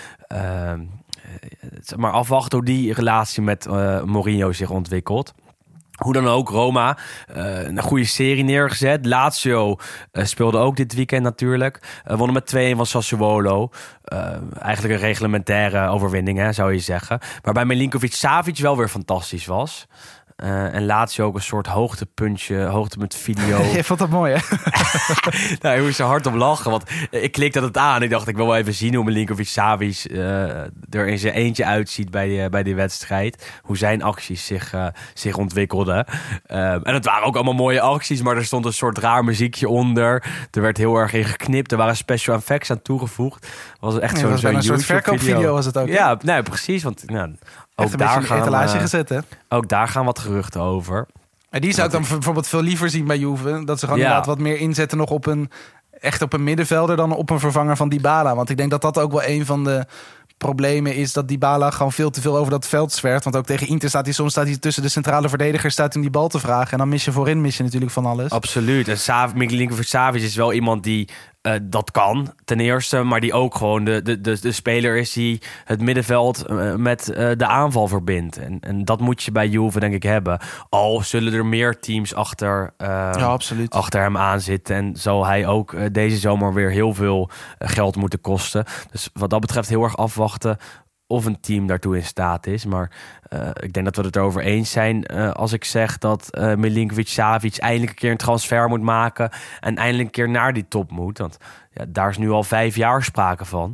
Maar afwachten hoe die relatie met Mourinho zich ontwikkelt. Hoe dan ook, Roma, een goede serie neergezet. Lazio speelde ook dit weekend natuurlijk. Wonnen met 2-1 van Sassuolo. Eigenlijk een reglementaire overwinning, hè, zou je zeggen. Waarbij Milinkovic-Savic wel weer fantastisch was. En Lazio ook een soort hoogte met video. Je vond dat mooi, hè? Nou, ik moest er hard om lachen, want ik klikte het aan. Ik dacht, ik wil wel even zien hoe Milinkovic-Savic er in zijn eentje uitziet bij die wedstrijd. Hoe zijn acties zich ontwikkelden. En het waren ook allemaal mooie acties, maar er stond een soort raar muziekje onder. Er werd heel erg in geknipt. Er waren special effects aan toegevoegd. Was echt zo'n een soort verkoopvideo was het ook. Ja, nee, precies, want... ook daar gaan etalage gezet, hè? Ook daar gaan wat geruchten over. En die zou ik dan bijvoorbeeld veel liever zien bij Juve. Dat ze gewoon inderdaad wat meer inzetten nog op een middenvelder dan op een vervanger van Dybala. Want ik denk dat dat ook wel een van de problemen is, dat Dybala gewoon veel te veel over dat veld zwerft. Want ook tegen Inter staat hij tussen de centrale verdedigers, staat om die bal te vragen. En dan mis je natuurlijk van alles. Absoluut. En Milinkovic-Savic is wel iemand die dat kan, ten eerste. Maar die ook gewoon de speler is die het middenveld met de aanval verbindt. En dat moet je bij Juve, denk ik, hebben. Al zullen er meer teams achter hem aan zitten. En zal hij ook deze zomer weer heel veel geld moeten kosten. Dus wat dat betreft heel erg afwachten of een team daartoe in staat is. Maar ik denk dat we het erover eens zijn als ik zeg dat Milinkovic-Savic eindelijk een keer een transfer moet maken en eindelijk een keer naar die top moet. Want daar is nu al 5 jaar sprake van.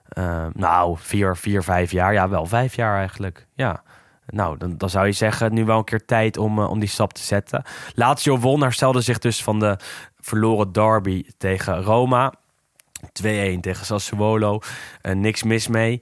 5 jaar. Ja, wel 5 jaar eigenlijk. Ja. Nou, dan zou je zeggen, nu wel een keer tijd om die stap te zetten. Lazio won, herstelde zich dus van de verloren derby tegen Roma. 2-1 tegen Sassuolo. Niks mis mee.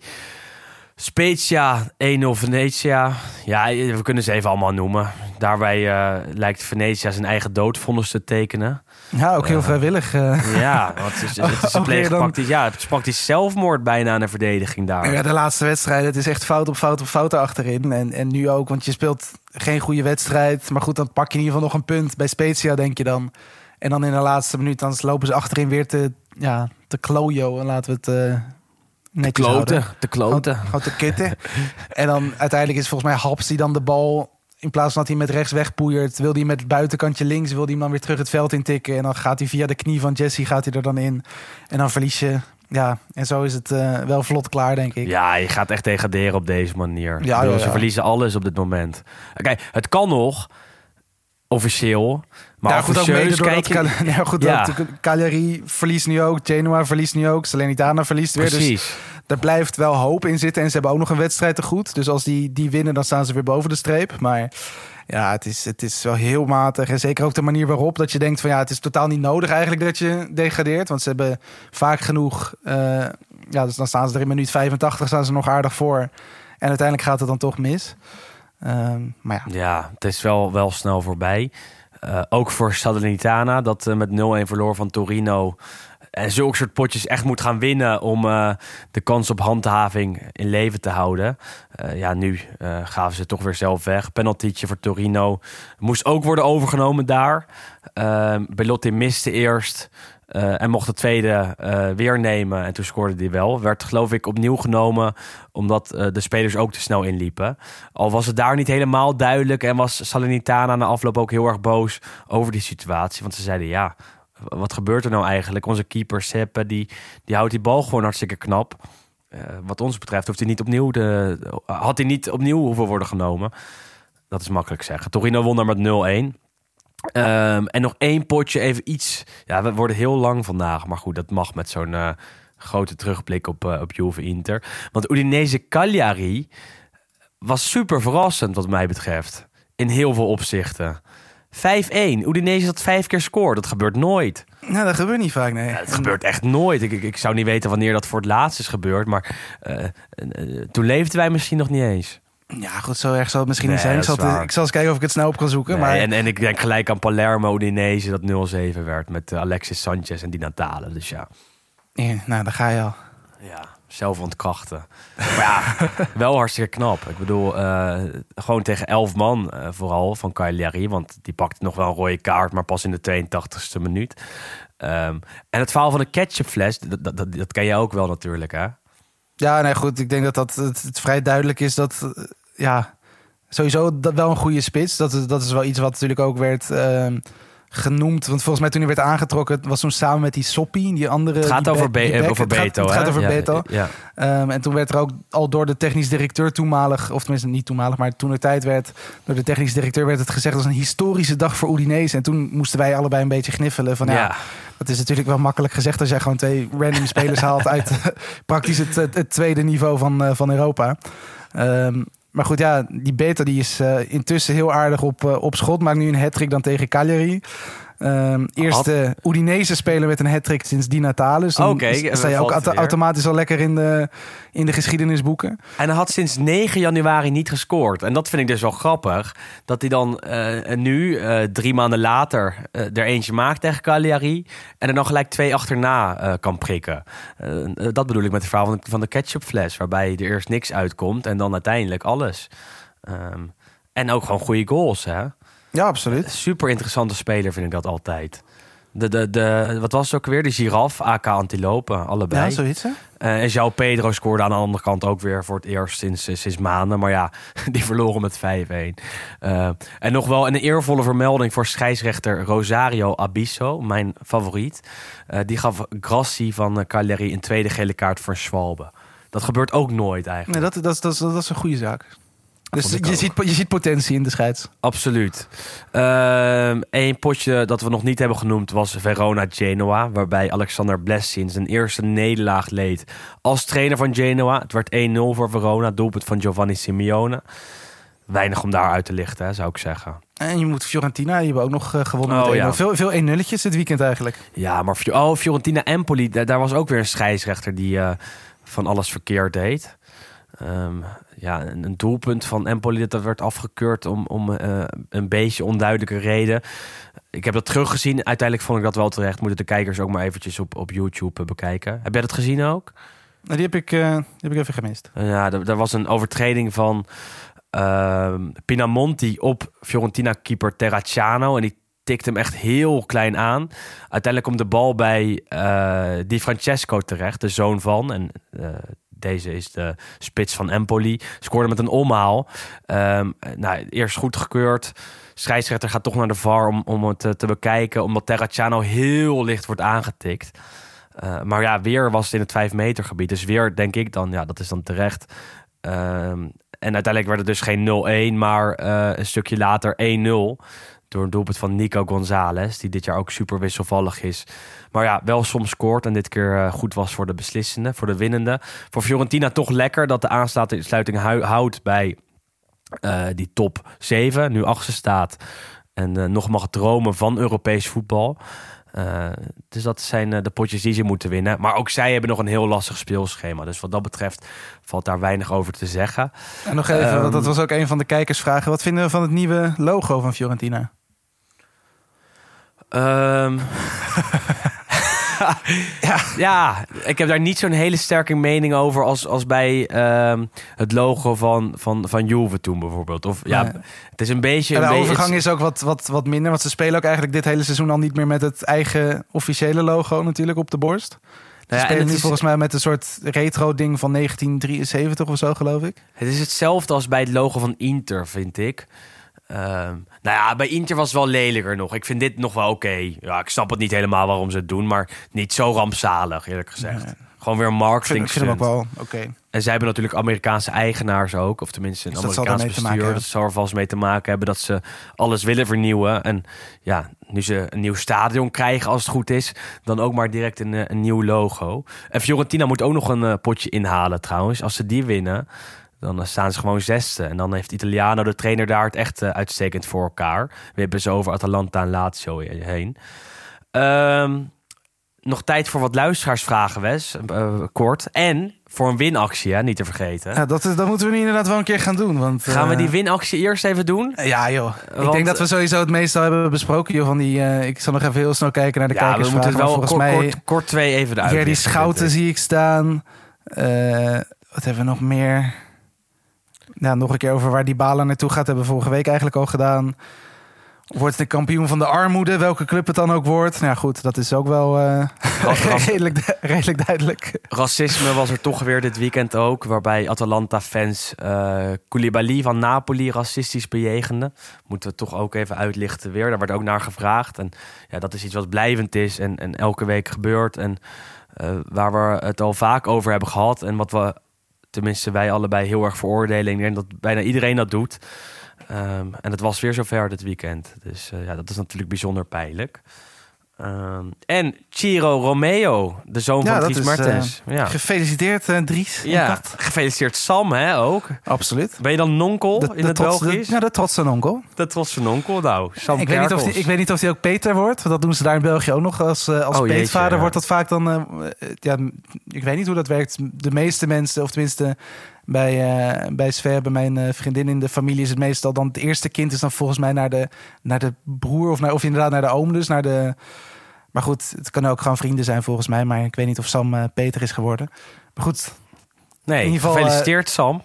Spezia, 1-0 Venetia. Ja, we kunnen ze even allemaal noemen. Daarbij lijkt Venetia zijn eigen doodvonnis te tekenen. Ja, ook heel vrijwillig. Ja, want het is praktisch zelfmoord bijna aan de verdediging daar. Ja, de laatste wedstrijd, het is echt fout op fout achterin. En nu ook, want je speelt geen goede wedstrijd. Maar goed, dan pak je in ieder geval nog een punt. Bij Spezia denk je dan. En dan in de laatste minuut, dan lopen ze achterin weer te klojo. En laten we het... Te kloten. Gewoon te kitten. En dan uiteindelijk is volgens mij Haps die dan de bal, in plaats van dat hij met rechts wegpoeiert, wil hij met het buitenkantje links, wil hij hem dan weer terug het veld intikken. En dan gaat hij via de knie van Jesse er dan in. En dan verlies je. Ja, en zo is het wel vlot klaar, denk ik. Ja, je gaat echt degraderen op deze manier. Ja. Ze verliezen alles op dit moment. Kijk, het kan nog, officieel. Maar ja, goed, ook mede doordat Cagliari verliest nu ook, Genoa verliest nu ook, Salernitana verliest weer. Precies. Dus daar blijft wel hoop in zitten. En ze hebben ook nog een wedstrijd te goed. Dus als die winnen, dan staan ze weer boven de streep. Maar ja, het is wel heel matig. En zeker ook de manier waarop dat je denkt van het is totaal niet nodig eigenlijk dat je degradeert. Want ze hebben vaak genoeg. Dus dan staan ze er in minuut 85 staan ze nog aardig voor. En uiteindelijk gaat het dan toch mis. Maar ja, het is wel snel voorbij. Ook voor Salernitana, dat met 0-1 verloor van Torino. En zulke soort potjes echt moet gaan winnen om de kans op handhaving in leven te houden. Nu gaven ze toch weer zelf weg. Penaltietje voor Torino. Moest ook worden overgenomen daar. Belotti miste eerst. En mocht de tweede weer nemen. En toen scoorde hij wel. Werd geloof ik opnieuw genomen omdat de spelers ook te snel inliepen. Al was het daar niet helemaal duidelijk. En was Salernitana na afloop ook heel erg boos over die situatie. Want ze zeiden wat gebeurt er nou eigenlijk? Onze keeper Seppe, die houdt die bal gewoon hartstikke knap. Wat ons betreft had hij niet opnieuw hoeven worden genomen. Dat is makkelijk zeggen. Torino won daar met 0-1. En nog 1 potje, even iets. Ja, we worden heel lang vandaag. Maar goed, dat mag met zo'n grote terugblik op Juve Inter. Want Udinese Cagliari was super verrassend wat mij betreft. In heel veel opzichten. 5-1. Udinese dat 5 keer scoort. Dat gebeurt nooit. Nou, dat gebeurt niet vaak, nee. Ja, het gebeurt echt nooit. Ik zou niet weten wanneer dat voor het laatst is gebeurd. Maar toen leefden wij misschien nog niet eens. Ja, goed, zo erg zal het misschien niet Nee, zijn. dat is waar. Ik zal eens kijken of ik het snel op kan zoeken. Nee, Maar en ik denk gelijk aan Palermo Udinese dat 0-7 werd met Alexis Sanchez en Di Natale. Dus ja, nou, daar ga je al. ja, zelf ontkrachten. Maar ja, wel hartstikke knap. Ik bedoel, gewoon tegen 11 man vooral van Cagliari. Want die pakte nog wel een rode kaart, maar pas in de 82e minuut. En het verhaal van de ketchupfles, dat ken je ook wel natuurlijk, hè? Ja, nee, goed. Ik denk dat het vrij duidelijk is dat... sowieso dat wel een goede spits. Dat is wel iets wat natuurlijk ook werd genoemd. Want volgens mij toen hij werd aangetrokken... was toen samen met die Soppy, die andere... Het gaat over Beto, Het gaat over ja, Beto. Ja. En toen werd er ook al door de technisch directeur toenmalig... of tenminste niet toenmalig, maar toen de tijd werd... door de technisch directeur werd het gezegd... als een historische dag voor Udinese. En toen moesten wij allebei een beetje gniffelen van... ja, dat is natuurlijk wel makkelijk gezegd... als jij gewoon 2 random spelers haalt... uit praktisch het tweede niveau van Europa. Maar goed, ja, die Beto die is intussen heel aardig op schot. Maakt nu een hat-trick dan tegen Cagliari. Eerste Udinese speler met een hat-trick sinds Di Natale. Dus dan sta je ook automatisch al lekker in de geschiedenisboeken. En hij had sinds 9 januari niet gescoord. En dat vind ik dus wel grappig. Dat hij dan nu, 3 maanden later, er eentje maakt tegen Cagliari. En er dan gelijk 2 achterna kan prikken. Dat bedoel ik met het verhaal van de ketchupfles. Waarbij er eerst niks uitkomt en dan uiteindelijk alles. En ook gewoon goede goals, hè? Ja, absoluut. Super interessante speler vind ik dat altijd. Wat was het ook weer? De giraf, AK Antilope, allebei. Ja, zoiets hè? En João Pedro scoorde aan de andere kant ook weer voor het eerst sinds maanden. Maar ja, die verloren met 5-1. En nog wel een eervolle vermelding voor scheidsrechter Rosario Abisso, mijn favoriet. Die gaf Grassi van Cagliari een tweede gele kaart voor Schwalbe. Dat gebeurt ook nooit eigenlijk. Nee, dat is een goede zaak. Dus je ziet potentie in de scheids. Absoluut. Eén potje dat we nog niet hebben genoemd was Verona-Genoa. Waarbij Alexander Blessin zijn eerste nederlaag leed als trainer van Genoa. Het werd 1-0 voor Verona. Doelpunt van Giovanni Simeone. Weinig om daar uit te lichten, hè, zou ik zeggen. En je moet Fiorentina, die hebben ook nog gewonnen met 1-0. Ja. Veel 1-0'tjes dit weekend eigenlijk. Ja, maar Fiorentina-Empoli, daar was ook weer een scheidsrechter die van alles verkeerd deed. Een doelpunt van Empoli dat werd afgekeurd om een beetje onduidelijke reden. Ik heb dat teruggezien. Uiteindelijk vond ik dat wel terecht. Moeten de kijkers ook maar eventjes op YouTube bekijken. Heb jij dat gezien ook? Nou, die heb ik even gemist. Ja, er was een overtreding van Pinamonti op Fiorentina-keeper Terracciano. En die tikt hem echt heel klein aan. Uiteindelijk komt de bal bij Di Francesco terecht, de zoon van... En deze is de spits van Empoli. Scoorde met een omhaal. Eerst goedgekeurd. Scheidsrechter gaat toch naar de VAR om het te bekijken. Omdat Terracciano heel licht wordt aangetikt. Maar ja, weer was het in het 5 meter gebied. Dus weer denk ik dan, ja, dat is dan terecht. En uiteindelijk werd het dus geen 0-1, maar een stukje later 1-0. Door een doelpunt van Nico González, die dit jaar ook super wisselvallig is. Maar ja, wel soms scoort en dit keer goed was voor de beslissende, voor de winnende. Voor Fiorentina toch lekker dat de aansluiting houdt bij die top 7. Nu 8e staat en nog mag dromen van Europees voetbal. Dus dat zijn de potjes die ze moeten winnen. Maar ook zij hebben nog een heel lastig speelschema. Dus wat dat betreft valt daar weinig over te zeggen. En nog even, want dat was ook een van de kijkersvragen. Wat vinden we van het nieuwe logo van Fiorentina? Ja, ik heb daar niet zo'n hele sterke mening over als bij het logo van Juve toen bijvoorbeeld. Of ja, Nee. Het is een beetje... En de overgang is ook wat minder, want ze spelen ook eigenlijk dit hele seizoen al niet meer met het eigen officiële logo natuurlijk op de borst. Ze spelen nu volgens mij met een soort retro ding van 1973 of zo, geloof ik. Het is hetzelfde als bij het logo van Inter, vind ik. Bij Inter was het wel lelijker nog. Ik vind dit nog wel oké. Ja, ik snap het niet helemaal waarom ze het doen, maar niet zo rampzalig, eerlijk gezegd. Nee. Gewoon weer een marketing. Ik vind hem ook wel oké. En zij hebben natuurlijk Amerikaanse eigenaars ook, of tenminste een Amerikaans bestuur. Dat zal er vast mee te maken hebben dat ze alles willen vernieuwen. En ja, nu ze een nieuw stadion krijgen, als het goed is, dan ook maar direct een nieuw logo. En Fiorentina moet ook nog een potje inhalen trouwens. Als ze die winnen, dan staan ze gewoon 6e. En dan heeft Italiano, de trainer, daar het echt uitstekend voor elkaar. We hebben ze over Atalanta en Lazio heen. Nog tijd voor wat luisteraarsvragen, Wes. Kort. En voor een winactie, hè? Niet te vergeten. Ja, dat moeten we nu inderdaad wel een keer gaan doen. Want, Gaan we die winactie eerst even doen? Ja, joh. Want, ik denk dat we sowieso het meestal hebben bespropen. Joh, van die, ik zal nog even heel snel kijken naar de kijkers. We moeten het wel kort 2 even eruit. Ja, die Schouten zie ik staan. Wat hebben we nog meer? Nou, nog een keer over waar Dybala naartoe gaat. Hebben we vorige week eigenlijk al gedaan. Wordt de kampioen van de armoede, welke club het dan ook wordt. Nou ja, goed, dat is ook wel redelijk duidelijk. Racisme was er toch weer dit weekend ook. Waarbij Atalanta-fans Koulibaly van Napoli racistisch bejegenden. Moeten we toch ook even uitlichten weer. Daar werd ook naar gevraagd. En ja, dat is iets wat blijvend is en elke week gebeurt. En waar we het al vaak over hebben gehad. En wat we, tenminste wij allebei, heel erg veroordelen. Ik denk dat bijna iedereen dat doet. En het was weer zover dit weekend. Dus dat is natuurlijk bijzonder pijnlijk. En Ciro Romeo, de zoon van Dries Mertens. Gefeliciteerd, Dries. Ja, gefeliciteerd Sam, hè, ook. Absoluut. Ben je dan nonkel in het Belgisch? Ja, de trotse nonkel. De trotse nonkel, nou. Sam ik weet niet of hij ook Peter wordt. Want dat doen ze daar in België ook nog. Als peetvader wordt dat vaak dan... ik weet niet hoe dat werkt. De meeste mensen, of tenminste... Bij Sver, bij mijn vriendin in de familie is het meestal dan het eerste kind is dan volgens mij naar de broer of inderdaad naar de oom dus. Maar goed, het kan ook gewoon vrienden zijn volgens mij. Maar ik weet niet of Sam Peter is geworden. Maar goed. Nee, in ieder geval, gefeliciteerd Sam.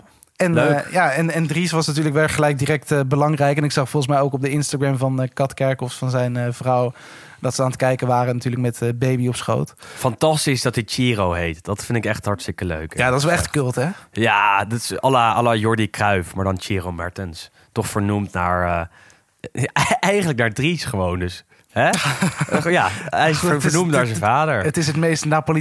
En Dries was natuurlijk weer gelijk direct belangrijk. En ik zag volgens mij ook op de Instagram van Kat Kerkhoffs van zijn vrouw... dat ze aan het kijken waren natuurlijk met baby op schoot. Fantastisch dat hij Ciro heet. Dat vind ik echt hartstikke leuk. Hè? Ja, dat is wel echt cult, hè? Ja, dat is à la Jordi Cruijff, maar dan Ciro Mertens. Toch vernoemd naar... eigenlijk naar Dries gewoon dus. Hè? Ja, hij is vernoemd naar zijn vader. Het is de meest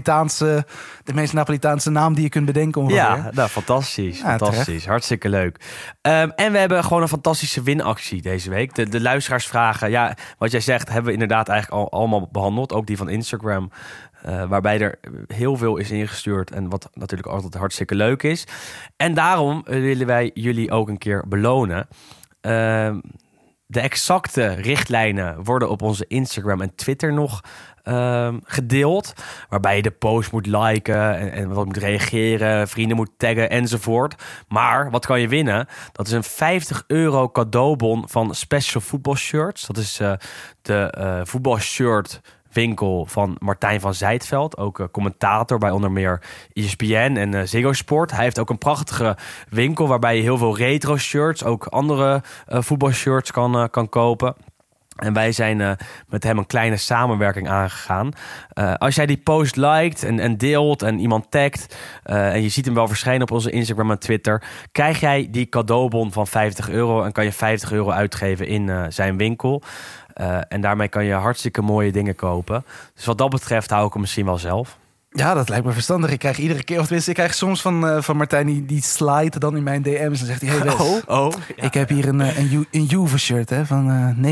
Napolitaanse naam die je kunt bedenken ongeveer. Ja, nou, fantastisch. Ja, fantastisch. Terecht. Hartstikke leuk. En we hebben gewoon een fantastische winactie deze week. De luisteraarsvragen, ja, wat jij zegt, hebben we inderdaad eigenlijk allemaal behandeld. Ook die van Instagram. Waarbij er heel veel is ingestuurd. En wat natuurlijk altijd hartstikke leuk is. En daarom willen wij jullie ook een keer belonen. De exacte richtlijnen worden op onze Instagram en Twitter nog gedeeld. Waarbij je de post moet liken en wat moet reageren, vrienden moet taggen enzovoort. Maar wat kan je winnen? Dat is een €50 cadeaubon van Special Football Shirts. Dat is de voetbalshirt winkel van Martijn van Zijtveld. Ook commentator bij onder meer ESPN en Ziggo Sport. Hij heeft ook een prachtige winkel waarbij je heel veel retro shirts, ook andere voetbalshirts kan kopen. En wij zijn met hem een kleine samenwerking aangegaan. Als jij die post liked en deelt en iemand tagt... en je ziet hem wel verschijnen op onze Instagram en Twitter... krijg jij die cadeaubon van €50 en kan je €50 uitgeven in zijn winkel. En daarmee kan je hartstikke mooie dingen kopen. Dus wat dat betreft hou ik hem misschien wel zelf. Ja, dat lijkt me verstandig. Ik krijg iedere keer, of tenminste, ik krijg soms van Martijn die slide dan in mijn DM's en zegt hij: hey Wes, ik heb hier een Juve shirt van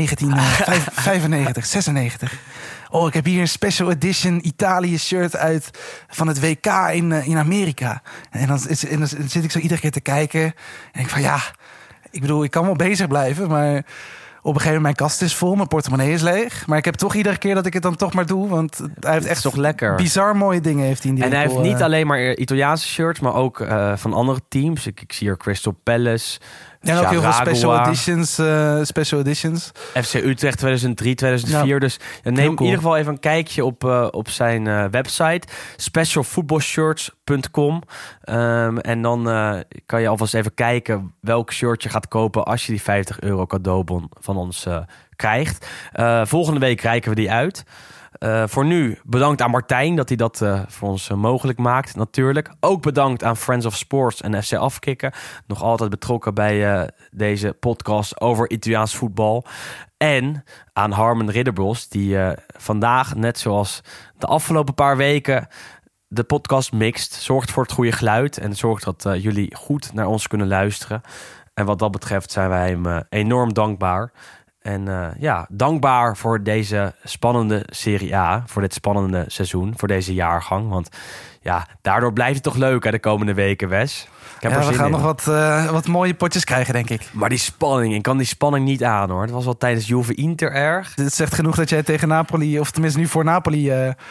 1995, 96. Oh, ik heb hier een special edition Italië shirt uit van het WK in Amerika. En dan zit ik zo iedere keer te kijken en ik van ik bedoel, ik kan wel bezig blijven, maar op een gegeven moment mijn kast is vol, mijn portemonnee is leeg. Maar ik heb toch iedere keer dat ik het dan toch maar doe. Want hij heeft echt toch lekker. Bizar mooie dingen heeft hij in die winkel. En hij heeft niet alleen maar Italiaanse shirts, maar ook van andere teams. Ik zie hier Crystal Palace. En ook heel veel special editions. FC Utrecht 2003, 2004. Ja, dus neem in ieder geval even een kijkje op zijn website. specialfootballshirts.com. En dan kan je alvast even kijken welk shirt je gaat kopen als je die €50 cadeaubon van ons krijgt. Volgende week reiken we die uit. Voor nu bedankt aan Martijn dat hij dat voor ons mogelijk maakt natuurlijk. Ook bedankt aan Friends of Sports en FC Afkikken. Nog altijd betrokken bij deze podcast over Italiaans voetbal. En aan Harmen Ridderbos die vandaag, net zoals de afgelopen paar weken, de podcast mixt. Zorgt voor het goede geluid en zorgt dat jullie goed naar ons kunnen luisteren. En wat dat betreft zijn wij hem enorm dankbaar. En dankbaar voor deze spannende Serie A, voor dit spannende seizoen, voor deze jaargang. Want daardoor blijft het toch leuk de komende weken, Wes. We gaan nog wat mooie potjes krijgen, denk ik. Maar die spanning, ik kan die spanning niet aan, hoor. Het was wel tijdens Juve Inter erg. Het zegt genoeg dat jij tegen Napoli, of tenminste nu voor Napoli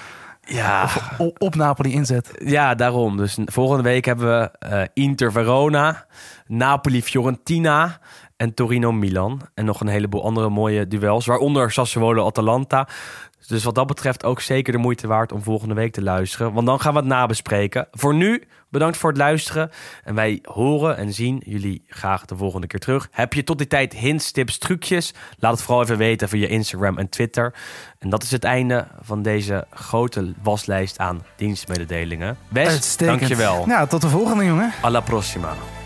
Ja. Op Napoli inzet. Ja, daarom. Dus volgende week hebben we Inter Verona, Napoli Fiorentina en Torino Milan. En nog een heleboel andere mooie duels, waaronder Sassuolo Atalanta. Dus wat dat betreft ook zeker de moeite waard om volgende week te luisteren. Want dan gaan we het nabespreken. Voor nu, bedankt voor het luisteren. En wij horen en zien jullie graag de volgende keer terug. Heb je tot die tijd hints, tips, trucjes? Laat het vooral even weten via Instagram en Twitter. En dat is het einde van deze grote waslijst aan dienstmededelingen. Best, dankjewel. Ja, tot de volgende, jongen. Alla prossima.